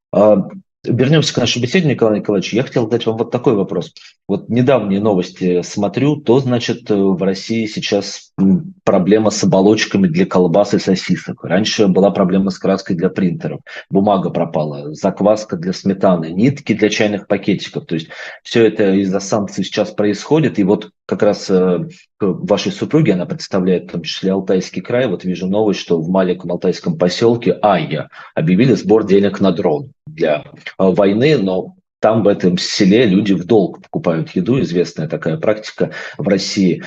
Вернемся к нашей беседе, Николай Николаевич. Я хотел задать вам вот такой вопрос. Вот недавние новости смотрю, то, значит, в России сейчас проблема с оболочками для колбас и сосисок. Раньше была проблема с краской для принтеров. Бумага пропала, закваска для сметаны, нитки для чайных пакетиков. То есть все это из-за санкций сейчас происходит. И вот как раз к вашей супруге, она представляет в том числе Алтайский край. Вот вижу новость, что в маленьком алтайском поселке Айя объявили сбор денег на дрон для войны, но там в этом селе люди в долг покупают еду, известная такая практика в России.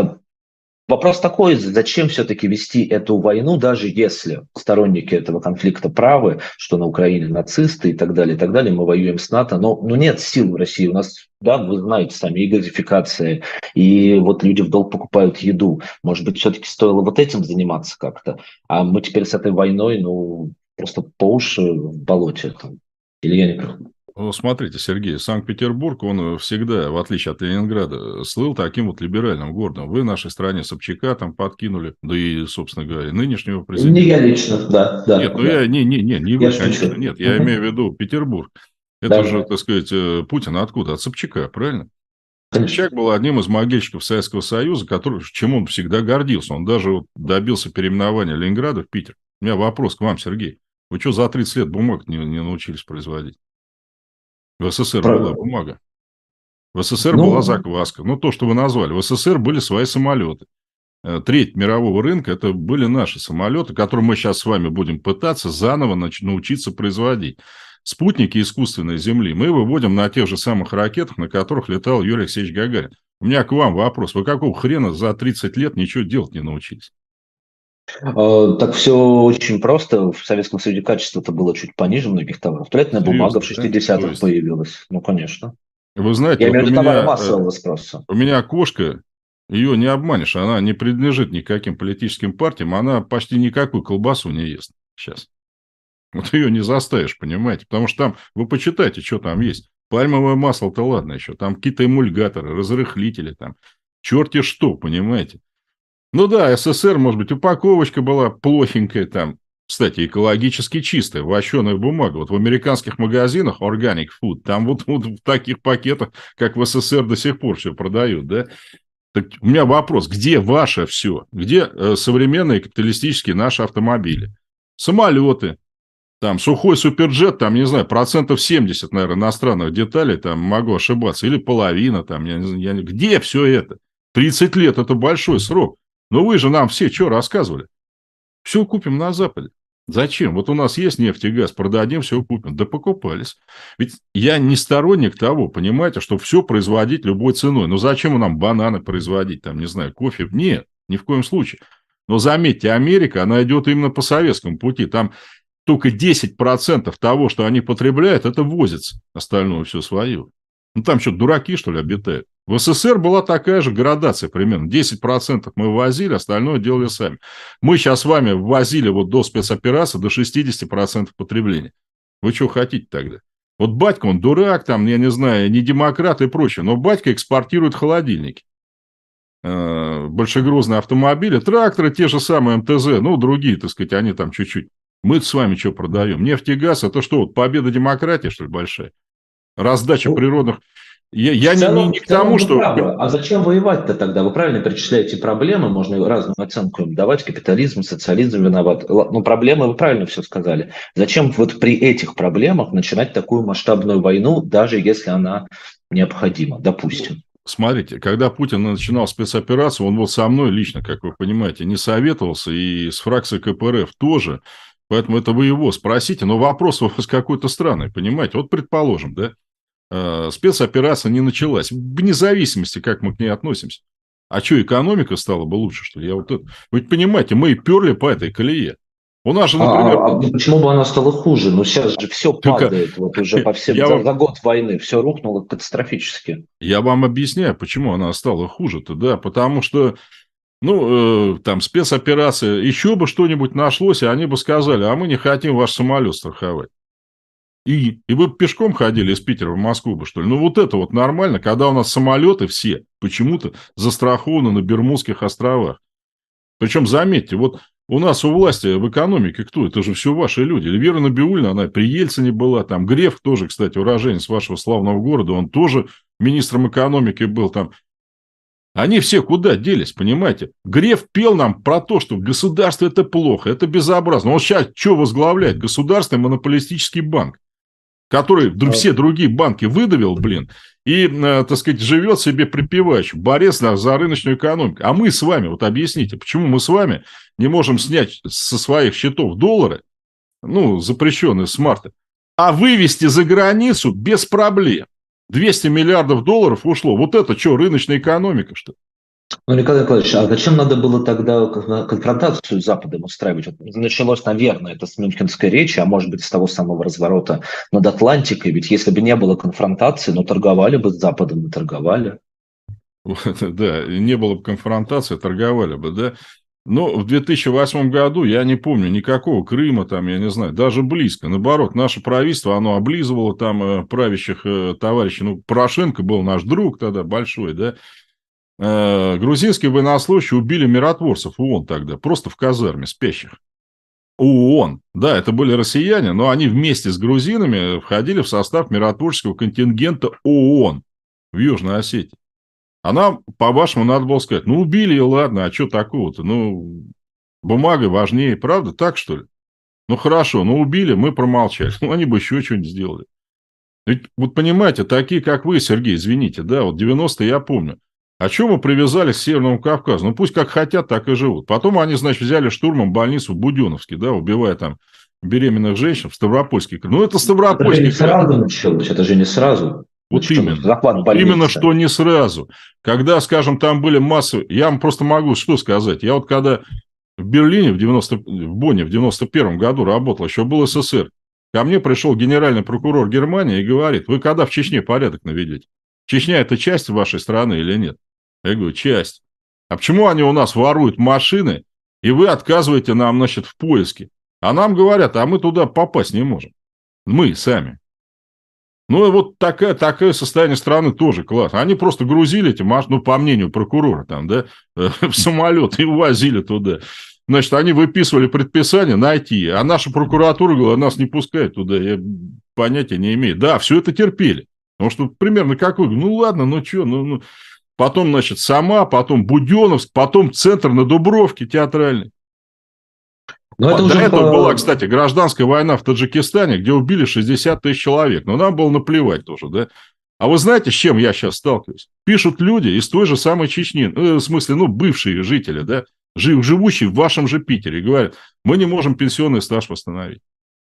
Вопрос такой, зачем все-таки вести эту войну, даже если сторонники этого конфликта правы, что на Украине нацисты и так далее, и так далее, мы воюем с НАТО, но, но нет сил в России. У нас, да, вы знаете сами, и газификация, и вот люди в долг покупают еду. Может быть, все-таки стоило вот этим заниматься как-то, а мы теперь с этой войной, ну, просто по уши в болоте. Или я не прав? Ну, смотрите, Сергей, Санкт-Петербург, он всегда, в отличие от Ленинграда, слыл таким вот либеральным городом. Вы нашей стране Собчака там подкинули, да и, собственно говоря, нынешнего президента. Не я лично, да. да нет, ну да. я, не, не, не, не вы, я конечно, шучу. нет, я угу. имею в виду Петербург. Это да, же, да. так сказать, Путин откуда? От Собчака, правильно? Конечно. Собчак был одним из могильщиков Советского Союза, который, чем он всегда гордился. Он даже вот добился переименования Ленинграда в Питер. У меня вопрос к вам, Сергей. Вы что, за тридцать лет бумаг не, не научились производить? В СССР Про... была бумага. В СССР ну... была закваска. Ну, то, что вы назвали. В СССР были свои самолеты. Треть мирового рынка – это были наши самолеты, которые мы сейчас с вами будем пытаться заново научиться производить. Спутники искусственной Земли мы выводим на тех же самых ракетах, на которых летал Юрий Алексеевич Гагарин. У меня к вам вопрос. Вы какого хрена за тридцать лет ничего делать не научились? Так все очень просто. В Советском Союзе качество-то было чуть пониже многих товаров. Туалетная бумага в шестидесятых есть... появилась. Ну, конечно. Вы знаете, я вот имею в виду меня, товары массового спроса. У меня кошка, ее не обманешь, она не принадлежит никаким политическим партиям, она почти никакую колбасу не ест сейчас. Вот ее не заставишь, понимаете, потому что там, вы почитайте, что там есть. Пальмовое масло-то ладно еще, там какие-то эмульгаторы, разрыхлители, там черти что, понимаете. Ну да, СССР, может быть, упаковочка была плохенькая там. Кстати, экологически чистая, вощеная бумага. Вот в американских магазинах Organic Food, там вот, вот в таких пакетах, как в СССР до сих пор все продают, да. Так у меня вопрос, где ваше все? Где э, современные капиталистические наши автомобили? Самолеты, там сухой суперджет, там, не знаю, процентов семьдесят, наверное, иностранных деталей, там могу ошибаться, или половина, там, я, я, где все это? тридцать лет – это большой срок. Но вы же нам все что рассказывали? Все купим на Западе. Зачем? Вот у нас есть нефть и газ, продадим, все купим. Да покупались. Ведь я не сторонник того, понимаете, что все производить любой ценой. Ну, зачем нам бананы производить, там, не знаю, кофе? Нет, ни в коем случае. Но заметьте, Америка, она идет именно по советскому пути. Там только десять процентов того, что они потребляют, это возится. Остальное все свое. Ну, там что, дураки, что ли, обитают? В СССР была такая же градация примерно. десять процентов мы ввозили, остальное делали сами. Мы сейчас с вами ввозили вот до спецоперации до шестьдесят процентов потребления. Вы что хотите тогда? Вот батька, он дурак, там, я не знаю, не демократ и прочее, но батька экспортирует холодильники. Большегрузные автомобили, тракторы, те же самые МТЗ, ну, другие, так сказать, они там чуть-чуть. Мы с вами что продаем? Нефть и газ, это что, вот победа демократии, что ли, большая? Раздача природных Я, В я не, не, целом, не в к целом тому, вы что... правы. А зачем воевать-то тогда? Вы правильно перечисляете проблемы, можно разную оценку им давать. Капитализм, социализм виноват. Л- Но проблемы, вы правильно все сказали. Зачем вот при этих проблемах начинать такую масштабную войну, даже если она необходима, Ну, допустим? смотрите, когда Путин начинал спецоперацию, он был со мной лично, как вы понимаете, не советовался, и с фракцией КПРФ тоже. Поэтому это вы его спросите. Но вопрос у вас какой-то странный, понимаете? Вот предположим, да, э, спецоперация не началась, вне зависимости, как мы к ней относимся. А что, экономика стала бы лучше, что ли? Я вот это... Вы понимаете, мы и перли по этой колее. У нас же, А, например... а- а почему бы она стала хуже? Ну, сейчас же все Только падает, вот уже по всем, я за, вам за год войны все рухнуло катастрофически. Я вам объясняю, почему она стала хуже-то, да, потому что, ну, э, там, спецоперация, еще бы что-нибудь нашлось, и они бы сказали, а мы не хотим ваш самолет страховать. И, и вы бы пешком ходили из Питера в Москву бы, что ли? Ну, вот это вот нормально, когда у нас самолеты все почему-то застрахованы на Бермудских островах. Причем, заметьте, вот у нас у власти в экономике кто? Это же все ваши люди. Эльвира Набиуллина, она при Ельцине была, там Греф тоже, кстати, уроженец вашего славного города, он тоже министром экономики был там. Они все куда делись, понимаете? Греф пел нам про то, что государство это плохо, это безобразно. Он сейчас что возглавляет? Государственный монополистический банк, который все другие банки выдавил, блин, и, э, так сказать, живет себе припеваючи, борец за рыночную экономику. А мы с вами, вот объясните, почему мы с вами не можем снять со своих счетов доллары, ну, запрещенные с марта, а вывести за границу без проблем? двести миллиардов долларов ушло. Вот это что, рыночная экономика, что ли? Ну, Николай Николаевич, а зачем надо было тогда кон- конфронтацию с Западом устраивать? Вот началось, наверное, это с Мюнхенской речи, а может быть, с того самого разворота над Атлантикой. Ведь если бы не было конфронтации, ну, торговали бы с Западом и торговали. Вот, да, не было бы конфронтации, торговали бы, да. Но в две тысячи восьмом году, я не помню, никакого Крыма там, я не знаю, даже близко. Наоборот, наше правительство, оно облизывало там э, правящих э, товарищей. Ну, Порошенко был наш друг тогда большой, да. Э, грузинские военнослужащие убили миротворцев ООН тогда, просто в казарме спящих. ООН. Да, это были россияне, но они вместе с грузинами входили в состав миротворческого контингента ООН в Южной Осетии. А нам, по-вашему, надо было сказать, ну, убили, и ладно, а что такого-то? Ну, бумага важнее, правда? Так, что ли? Ну, хорошо, ну, убили, мы промолчали. Ну, они бы еще что-нибудь сделали. Ведь, вот понимаете, такие, как вы, Сергей, извините, да, вот девяностые я помню. А чем мы привязались к Северному Кавказу? Ну, пусть как хотят, так и живут. Потом они, значит, взяли штурмом больницу в Буденновске, да, убивая там беременных женщин в Ставропольске. Ну, это Это же не Ставропольский край. сразу началось, это же не сразу Вот началось. именно. Захват Вот именно, что больницы. не сразу. Когда, скажем, там были массовые... Я вам просто могу что сказать. Я вот когда в Берлине, в, девяносто... в Бонне в девяносто первом году работал, еще был СССР, ко мне пришел генеральный прокурор Германии и говорит, вы когда в Чечне порядок наведете? Чечня – это часть вашей страны или нет? Я говорю, часть. А почему они у нас воруют машины, и вы отказываете нам, значит, в поиске? А нам говорят, а мы туда попасть не можем. Мы сами. Ну, и вот такое, такое состояние страны тоже классно. Они просто грузили эти машины, ну, по мнению прокурора, там, да, в самолет и увозили туда. Значит, они выписывали предписание найти, а наша прокуратура говорила, нас не пускают туда, я понятия не имею. Да, все это терпели. Потому что примерно как вы, ну, ладно, ну, что, ну, ну. Потом, значит, сама, потом Буденновск, потом центр на Дубровке театральный. Но это До уже этого по... была, кстати, гражданская война в Таджикистане, где убили шестьдесят тысяч человек. Но нам было наплевать тоже, да. А вы знаете, с чем я сейчас сталкиваюсь? Пишут люди из той же самой Чечни, э, в смысле, ну, бывшие жители, да, жив, живущие в вашем же Питере, говорят, мы не можем пенсионный стаж восстановить.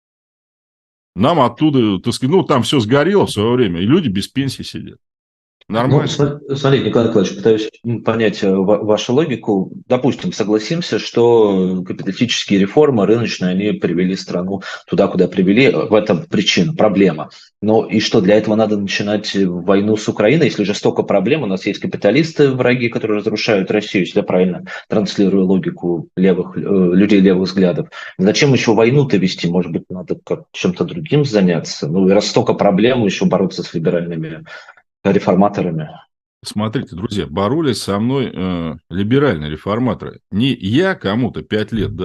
Нам оттуда, так сказать, ну, там все сгорело в свое время, и люди без пенсии сидят. Ну, Нормально. см- смотрите, Николай Николаевич, пытаюсь м, понять э, ва- вашу логику. Допустим, согласимся, что капиталистические реформы рыночные, они привели страну туда, куда привели. В этом причина, проблема. Но и что, для этого надо начинать войну с Украиной? Если же столько проблем, у нас есть капиталисты, враги, которые разрушают Россию, если я правильно транслирую логику левых, э, людей левых взглядов. Зачем еще войну-то вести? Может быть, надо как чем-то другим заняться? Ну, и раз столько проблем, еще бороться с либеральными реформаторами. Смотрите, друзья, боролись со мной э, либеральные реформаторы. Не я кому-то пять лет дал,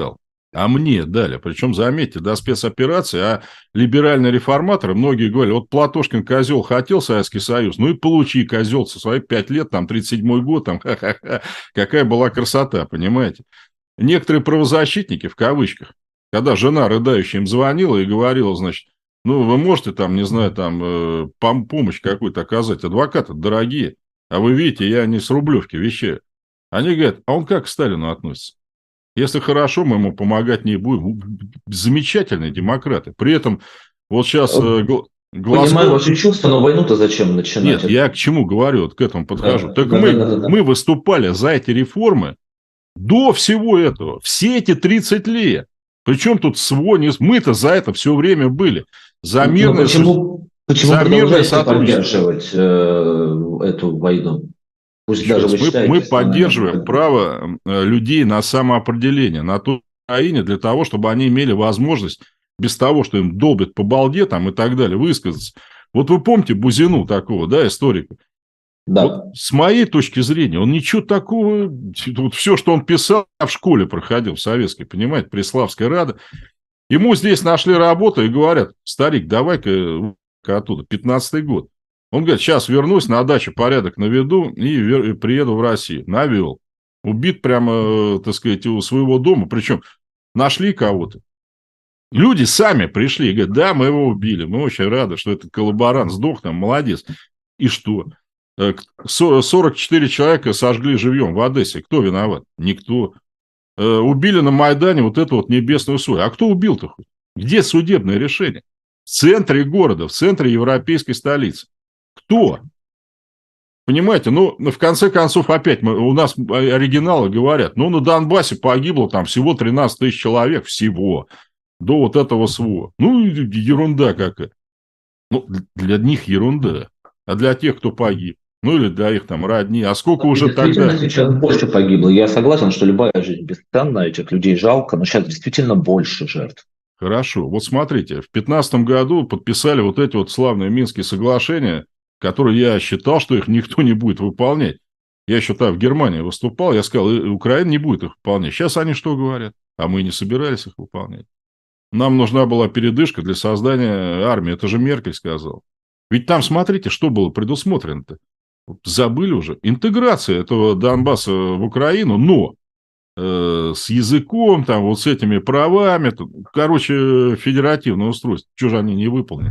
А мне дали. Причем, заметьте, до спецоперации, а либеральные реформаторы, многие говорили, вот Платошкин козел хотел Советский Союз, ну и получи, козел, со свои пять лет, там, тридцать седьмой год, там, ха-ха-ха, какая была красота, понимаете? Некоторые правозащитники, в кавычках, когда жена рыдающая им звонила и говорила, значит, ну, вы можете там, не знаю, там, э, помощь какую-то оказать, адвокаты дорогие, а вы видите, я не с Рублевки вещаю. Они говорят, а он как к Сталину относится? Если хорошо, мы ему помогать не будем. Замечательные демократы. При этом вот сейчас э, Глазков... Понимаю ваши чувства, но войну-то зачем начинать? Нет, это... я к чему говорю, вот к этому подхожу. Да, так да, мы, да, да, да. мы выступали за эти реформы до всего этого. Все эти тридцать лет. Причем тут свой... Мы-то за это все время были. За мирное, почему, почему за мирное сотрудничество. Поддерживать э, эту войну? Пусть Еще даже раз, вы мы, считаете, мы поддерживаем право людей на самоопределение, на той Украине, для того, чтобы они имели возможность, без того, что им долбят по балде там, и так далее, высказаться. Вот вы помните Бузину такого, да, историка? Да. Вот с моей точки зрения, он ничего такого... Вот все, что он писал, в школе проходил, в советской, понимаете, Преславская Рада. Ему здесь нашли работу и говорят, старик, давай-ка оттуда, пятнадцатый год. Он говорит, сейчас вернусь, на дачу порядок наведу и, вер... и приеду в Россию. Навел. Убит прямо, так сказать, у своего дома. Причем нашли кого-то. Люди сами пришли и говорят, да, мы его убили. Мы очень рады, что этот коллаборант сдох, там, молодец. И что? сорок четыре человека сожгли живьем в Одессе. Кто виноват? Никто. Убили на Майдане вот эту вот небесную соль. А кто убил-то хоть? Где судебное решение? В центре города, в центре европейской столицы. Кто? Понимаете, ну, в конце концов, опять мы, у нас оригиналы говорят, ну, на Донбассе погибло там всего тринадцать тысяч человек, всего, до вот этого СВО. Ну, ерунда какая. Ну, для них ерунда. А для тех, кто погиб, ну, или для их там родни, а сколько и уже тогда... Сейчас больше погибло. Я согласен, что любая жизнь бесценна, этих людей жалко, но сейчас действительно больше жертв. Хорошо. Вот смотрите, в две тысячи пятнадцатом году подписали вот эти вот славные Минские соглашения, которые я считал, что их никто не будет выполнять. Я еще там в Германии выступал, я сказал, Украина не будет их выполнять. Сейчас они что говорят? А мы не собирались их выполнять. Нам нужна была передышка для создания армии. Это же Меркель сказал. Ведь там, смотрите, что было предусмотрено-то. Забыли уже. Интеграция этого Донбасса в Украину, но э, с языком, там, вот с этими правами. Тут, короче, федеративное устройство. Чего же они не выполнили?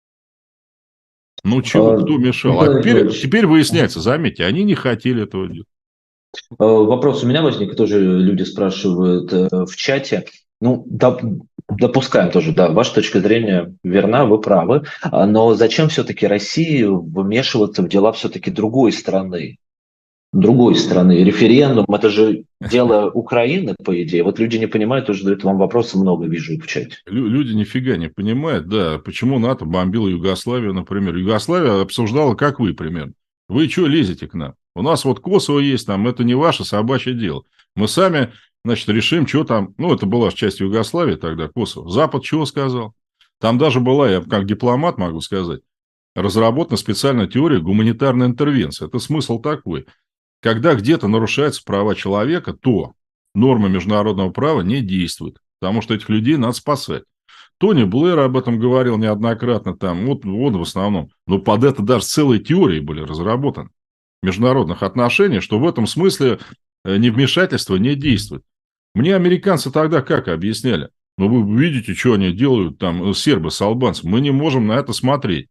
Ну, чего, кто мешал? А теперь, теперь выясняется, заметьте, они не хотели этого делать. Вопрос у меня возник, тоже люди спрашивают в чате. Ну, доп, допускаем тоже, да, ваша точка зрения верна, вы правы. Но зачем все-таки России вмешиваться в дела все-таки другой страны? Другой страны. Референдум, это же дело Украины, по идее. Вот люди не понимают, тоже задают вам вопросы, много вижу в чате. Люди нифига не понимают, да, почему НАТО бомбило Югославию, например. Югославия обсуждала, как вы, примерно. Вы что лезете к нам? У нас вот Косово есть, там, это не ваше собачье дело. Мы сами, значит, решим, что там... Ну, это была часть Югославии тогда, Косово. Запад чего сказал? Там даже была, я как дипломат могу сказать, разработана специальная теория гуманитарной интервенции. Это смысл такой. Когда где-то нарушаются права человека, то нормы международного права не действуют, потому что этих людей надо спасать. Тони Блэр об этом говорил неоднократно, там, вот, вот в основном. Но под это даже целые теории были разработаны международных отношений, что в этом смысле невмешательство не действует. Мне американцы тогда как объясняли? Ну, вы видите, что они делают, там, сербы с албанцами. Мы не можем на это смотреть.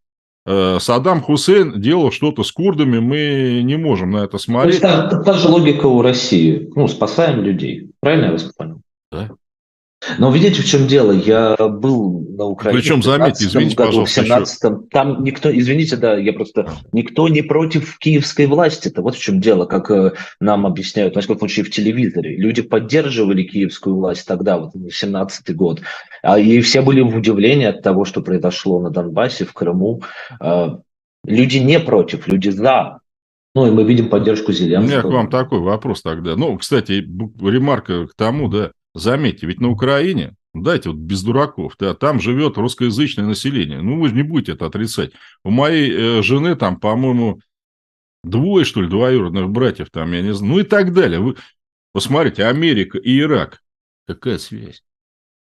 Саддам Хусейн делал что-то с курдами, мы не можем на это смотреть. Та, та же логика у России. Ну, спасаем людей. Правильно я вас понял? Да. Но видите, в чем дело? Я был на Украине. Причем, заметьте, извините, году, пожалуйста, в семнадцатом. Там никто, извините, да, я просто... А. Никто не против киевской власти-то. Вот в чем дело, как э, нам объясняют, во всяком случае, в телевизоре. Люди поддерживали киевскую власть тогда, вот семнадцатый год. А, и все были в удивлении от того, что произошло на Донбассе, в Крыму. Э, люди не против, люди за. Ну, и мы видим поддержку Зеленского. У меня к вам такой вопрос тогда. Ну, кстати, ремарка к тому, да, заметьте, ведь на Украине, дайте вот без дураков, да, там живет русскоязычное население. Ну, вы же не будете это отрицать. У моей э, жены там, по-моему, двое, что ли, двоюродных братьев, там, я не знаю, ну и так далее. Вы посмотрите, Америка и Ирак. Какая связь?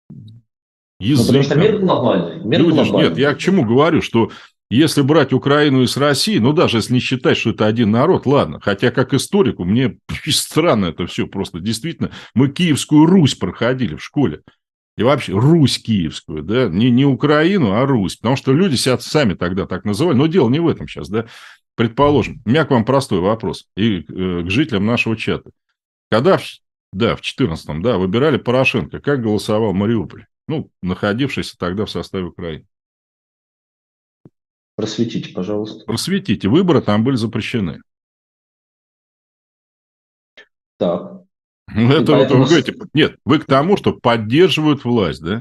Ну, потому язык что там. мир глобальный. Мир Люди ж- Нет, глобальный. я к чему говорю, что если брать Украину и с Россией, ну, даже если не считать, что это один народ, ладно. Хотя, как историку, мне странно это все просто. Действительно, мы Киевскую Русь проходили в школе. И вообще Русь киевскую, да, не, не Украину, а Русь. Потому что люди себя сами тогда так называли. Но дело не в этом сейчас, да. Предположим, у меня к вам простой вопрос. И э, к жителям нашего чата. Когда, в- да, в четырнадцатом, да, выбирали Порошенко, как голосовал Мариуполь? Ну, находившийся тогда в составе Украины. Просветите, пожалуйста. Просветите, выборы там были запрещены. Так. Ну, И это вот вы поэтому, с- говорите, нет, вы к тому, что поддерживают власть, да?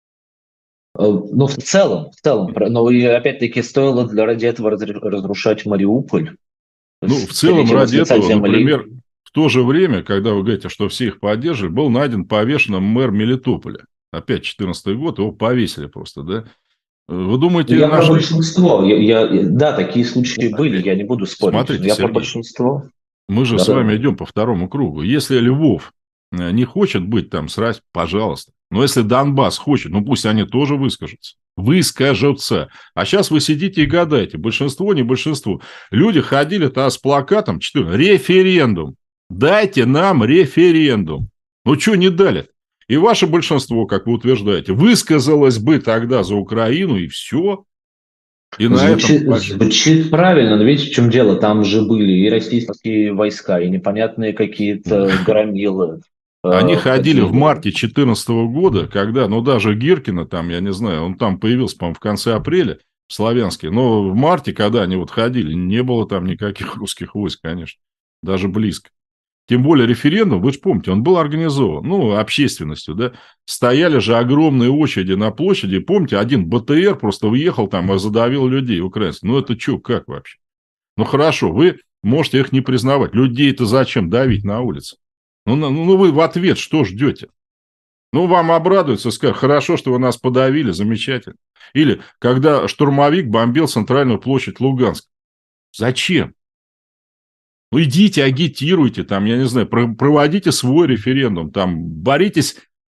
э, ну, в целом, в целом, про- но и опять-таки стоило для ради этого разру- разрушать Мариуполь, Ну, в целом, стереть его с ради лица этого, земли. например, в то же время, когда вы говорите, что все их поддерживали, был найден повешенным мэр Мелитополя. Опять четырнадцатый год, его повесили просто, да? Вы Ну, думаете, я про наши... большинство. Я, я- да, такие случаи были, Опять, я не буду спорить, но смотрите, я про Сергей, большинство. мы же с вами Да-да. идем по второму кругу. Если Львов э, не хочет быть там с Россией, пожалуйста. Но если Донбасс хочет, ну пусть они тоже выскажутся. Выскажутся. А сейчас вы сидите и гадаете, большинство, не большинство. Люди ходили-то с плакатом, четыре, референдум. Дайте нам референдум. Ну, что не дали? И ваше большинство, как вы утверждаете, высказалось бы тогда за Украину, и все. И на этом... Звучит, звучит правильно, но видите, в чем дело? Там же были и российские войска, и непонятные какие-то громилы Они э, ходили в ходили. марте две тысячи четырнадцатого года, когда, ну, даже Гиркина там, я не знаю, он там появился, по-моему, в конце апреля, в Славянске. Но в марте, когда они вот ходили, не было там никаких русских войск, конечно. Даже близко. Тем более референдум, вы же помните, он был организован, ну, общественностью, да. Стояли же огромные очереди на площади. Помните, один БТР просто въехал там и задавил людей украинцев. Ну, это что, как вообще? Ну, хорошо, вы можете их не признавать. Людей-то зачем давить на улице? Ну, ну, ну, вы в ответ что ждете? Ну, вам обрадуются, скажут, хорошо, что вы нас подавили, замечательно. Или когда штурмовик бомбил центральную площадь Луганска. Зачем? Ну, идите, агитируйте, там, я не знаю, проводите свой референдум, там, боритесь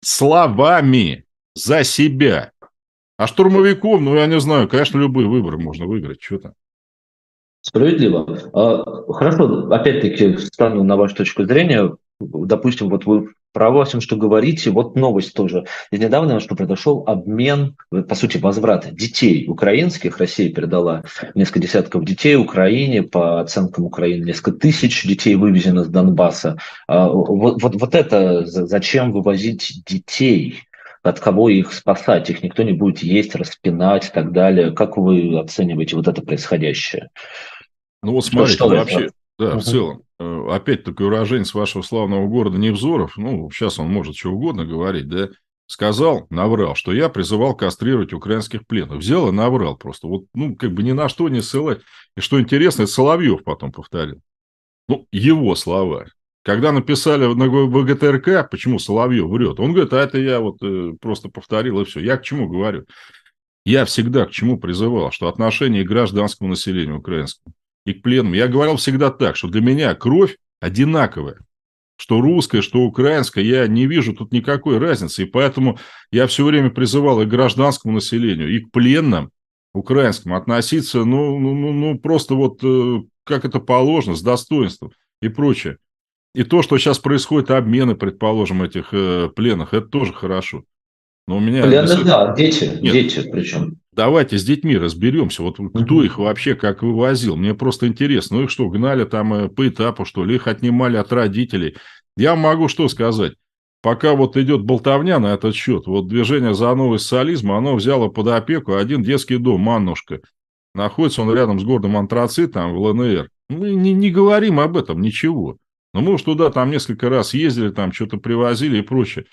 словами за себя. А штурмовиков, ну, я не знаю, конечно, любые выборы можно выиграть, что там. Справедливо. А, Хорошо, опять-таки встану на вашу точку зрения. Допустим, вот вы правы во всем, что говорите. Вот новость тоже. Из недавнего, что произошел обмен, по сути, возврат детей украинских. Россия передала несколько десятков детей Украине. По оценкам Украины, несколько тысяч детей вывезено с Донбасса. А, Вот, вот, вот это за- зачем вывозить детей? От кого их спасать? Их никто не будет есть, распинать и так далее. Как вы оцениваете вот это происходящее? Ну, вот Что, смотрите, что это? вообще, да, в Мгм. целом, э, опять-таки уроженец вашего славного города Невзоров, ну, сейчас он может что угодно говорить, да, сказал, наврал, что я призывал кастрировать украинских пленных. Взял и наврал просто. Вот, ну, как бы ни на что не ссылать. И что интересно, это Соловьев потом повторил. Ну, его слова. Когда написали на ВГТРК, почему Соловьев врет, он говорит, а это я вот э, просто повторил и все. Я к чему говорю? Я всегда к чему призывал, что отношение к гражданскому населению украинскому и к пленным. Я говорил всегда так, что для меня кровь одинаковая. Что русская, что украинская, я не вижу тут никакой разницы. И поэтому я все время призывал и к гражданскому населению, и к пленным украинским относиться, ну, ну, ну, ну просто вот э, как это положено, с достоинством и прочее. И то, что сейчас происходит, обмены, предположим, этих э, пленных, это тоже хорошо. Но у меня Пленных, действительно... да, дети, Нет, дети причем. давайте с детьми разберемся. Вот кто их Мгм. вообще как вывозил? Мне просто интересно. Ну их что, гнали там э, по этапу, что ли? Их отнимали от родителей? Я вам могу что сказать. Пока вот идет болтовня на этот счет, вот движение «За новый социализм», оно взяло под опеку один детский дом, «Маннушка». Находится он рядом с городом Антрацит, там, в ЛНР. Мы не, не говорим об этом ничего. Но мы уж туда там несколько раз ездили, там что-то привозили и прочее.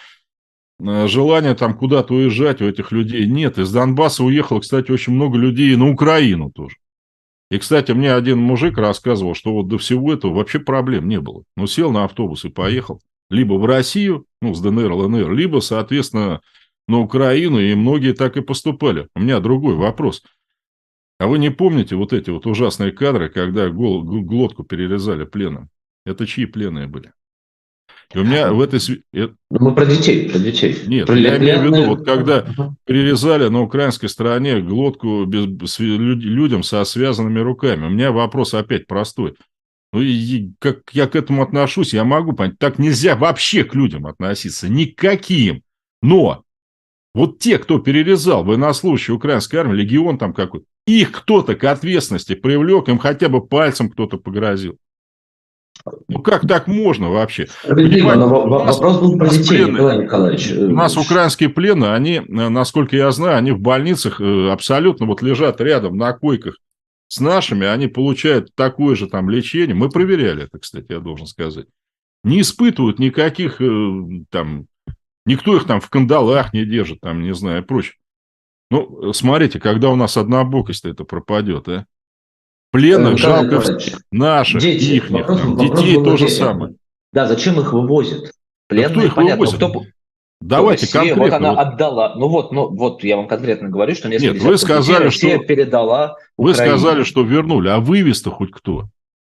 Желания там куда-то уезжать у этих людей нет. Из Донбасса уехало, кстати, очень много людей и на Украину тоже. И, кстати, мне один мужик рассказывал, что вот до всего этого вообще проблем не было. Ну, сел на автобус и поехал. Либо в Россию, ну, с ДНР, ЛНР, либо, соответственно, на Украину, и многие так и поступали. У меня другой вопрос. А вы не помните вот эти вот ужасные кадры, когда гол- глотку перерезали пленным? Это чьи пленные были? И у меня в этой... св- э, Ну, мы про детей, про детей. Нет, Про я имею в виду, пленные- вот когда Мгм. перерезали на украинской стороне глотку без- с- люд- людям со связанными руками. У меня вопрос опять простой. Ну, и- и как я к этому отношусь, я могу понять. Так нельзя вообще к людям относиться. Никаким. Но вот те, кто перерезал, военнослужащие украинской армии, легион там какой-то, их кто-то к ответственности привлек, им хотя бы пальцем кто-то погрозил. Ну, как так можно вообще? Справедливо, Понимаете, но во- у во- нас, вопрос был у про нас детей, пленные, Николай Николаевич. у нас Э, украинские пленные, они, э, насколько я знаю, они в больницах э, абсолютно вот лежат рядом на койках с нашими, они получают такое же там лечение. Мы проверяли это, кстати, я должен сказать. Не испытывают никаких э, там, никто их там в кандалах не держит, там, не знаю, и прочее. Ну, смотрите, когда у нас однобокость-то это пропадет, а? Пленных Николай жалко Николаевич, наших, дети. ихних, Вопрос, там, вопрос детей был о то же детях. самое. Да, зачем их вывозят? Да кто Пленные, их понятно. вывозит? Кто, кто Давайте Россия? Вот конкретно. она Вот. отдала. Ну вот, ну вот, я вам конкретно говорю, что несколько Нет, вы десятков детей сказали, Россия что- передала Вы Украине. сказали, что вернули, а вывез-то хоть кто?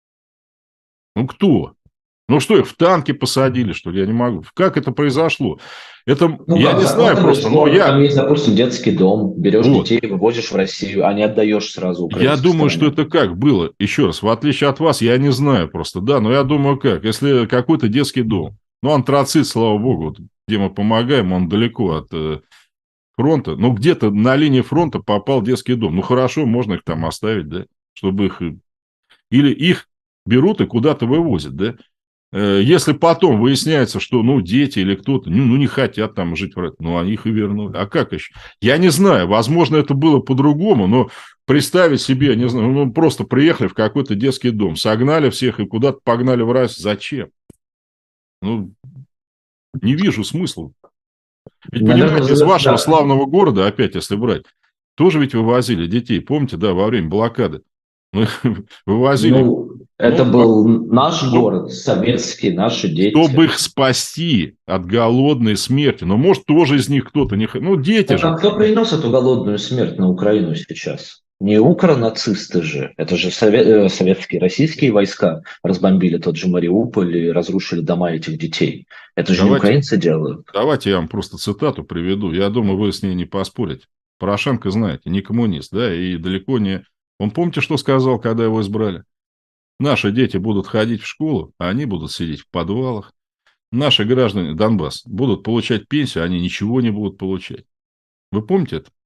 Ну, кто? Ну, что, их в танки посадили, что ли? Я не могу. Как это произошло? Это, Ну я как, не знаю захватываешь просто, но город, там я, есть, допустим, детский дом, берешь Вот. детей, вывозишь в Россию, а не отдаешь сразу я украинской думаю, что стороне. это как было. Еще раз, в отличие от вас, я не знаю просто, да, но я думаю, как. Если какой-то детский дом, ну, антрацит, слава богу, вот, где мы помогаем, он далеко от э, фронта, ну, где-то на линии фронта попал детский дом. Ну, хорошо, можно их там оставить, да, чтобы их... э, Или их берут и куда-то вывозят, да. Э, Если потом выясняется, что, ну, дети или кто-то, ну, ну, не хотят там жить, в России, ну, они их и вернули. А как еще? Я не знаю, возможно, это было по-другому, но представить себе, не знаю, ну, просто приехали в какой-то детский дом, согнали всех и куда-то погнали в Россию. Зачем? Ну, не вижу смысла. Ведь, Наверное, понимаете, из за- вашего да. славного города, опять, если брать, тоже ведь вывозили детей, помните, да, во время блокады. Мы вывозили, Ну, это Ну, был наш ну, город, советский, наши дети. чтобы их спасти от голодной смерти. Но, может, тоже из них кто-то не... х- Ну, дети Так, же. а кто принес эту голодную смерть на Украину сейчас? Не укронацисты же. Это же сове- э, советские, российские войска разбомбили тот же Мариуполь и разрушили дома этих детей. Это же не Давайте, украинцы делают. давайте я вам просто цитату приведу. Я думаю, вы с ней не поспорите. Порошенко, знаете, не коммунист, да, и далеко не... Он, помните, что сказал, когда его избрали? Наши дети будут ходить в школу, а они будут сидеть в подвалах. Наши граждане Донбасс будут получать пенсию, а они ничего не будут получать. Вы помните это?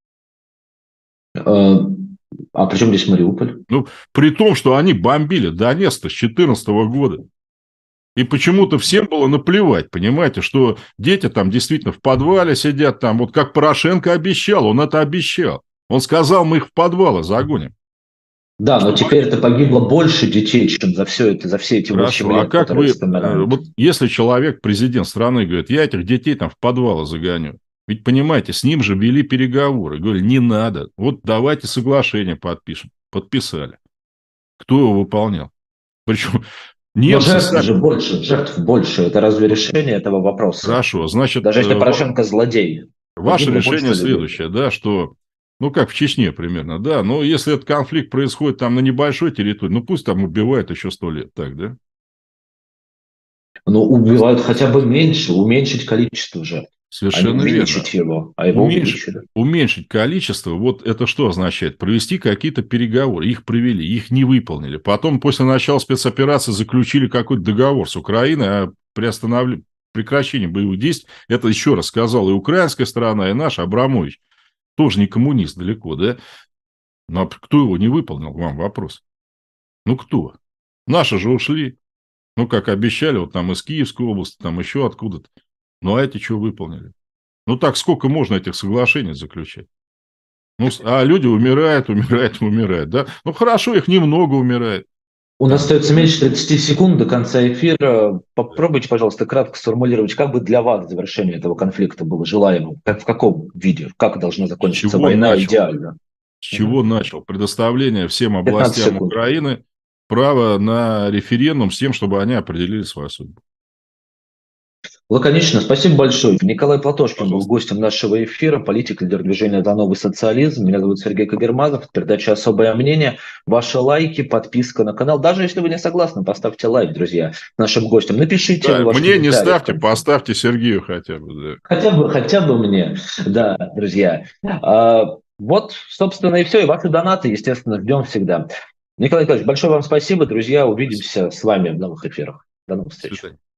Э, А при чем здесь Мариуполь? Ну, при том, что они бомбили Донецк с две тысячи четырнадцатого года. И почему-то всем было наплевать, понимаете, что дети там действительно в подвале сидят, там, вот как Порошенко обещал, он это обещал. Он сказал, мы их в подвалы загоним. Да, но Что- теперь это погибло больше детей, чем за все это, за все эти восемь Хорошо, а лет, как которые вы, э, вспоминают. вот если человек, президент страны, говорит, я этих детей там в подвалы загоню, ведь, понимаете, с ним же вели переговоры, говорили, не надо, вот давайте соглашение подпишем. Подписали. Кто его выполнял? Причем Но немцы жертв сами... же больше, жертв больше. Это разве решение этого вопроса? Хорошо, значит, Даже если э, Порошенко злодей. ваше Погибло решение больше людей. следующее, да, что, ну, как в Чечне примерно, да, но если этот конфликт происходит там на небольшой территории, ну, пусть там убивают еще сто лет, так, да? Ну, убивают хотя бы меньше, уменьшить количество жертв. А не Совершенно верно. увеличить его, а его Уменьшить, увеличили. уменьшить количество, вот это что означает? Провести какие-то переговоры. Их провели, их не выполнили. Потом, после начала спецоперации, заключили какой-то договор с Украиной о приостановлении, прекращении боевых действий. Это, еще раз сказал, и украинская сторона, и наш Абрамович. Тоже не коммунист далеко, да? Но кто его не выполнил, вам вопрос. Ну, кто? Наши же ушли. Ну, как обещали, вот там из Киевской области, там еще откуда-то. Ну, а эти что выполнили? Ну, так сколько можно этих соглашений заключать? Ну, а люди умирают, умирают, умирают, да? Ну, хорошо, их немного умирает. У нас остается меньше тридцати секунд до конца эфира. Попробуйте, пожалуйста, кратко сформулировать, как бы для вас завершение этого конфликта было желаемым? Как, в каком виде? Как должна закончиться Чего война начал? идеально? С чего начал? Предоставление всем пятнадцать областям секунд. Украины права на референдум с тем, чтобы они определили свою судьбу. Лаконично, спасибо большое. Николай Платошкин был гостем нашего эфира, политик, лидер движения «За новый социализм». Меня зовут Сергей Кагермазов. Передача «Особое мнение». Ваши лайки, подписка на канал. Даже если вы не согласны, поставьте лайк, друзья, нашим гостям. Напишите. Да, ваши мне не ставьте, комментарии. поставьте Сергею хотя бы. Да. Хотя бы, хотя бы мне. Да, друзья. А, вот, собственно, и все. И ваши донаты, естественно, ждем всегда. Николай Николаевич, большое вам спасибо, друзья. Увидимся с вами в новых эфирах. До новых До встреч. свидания.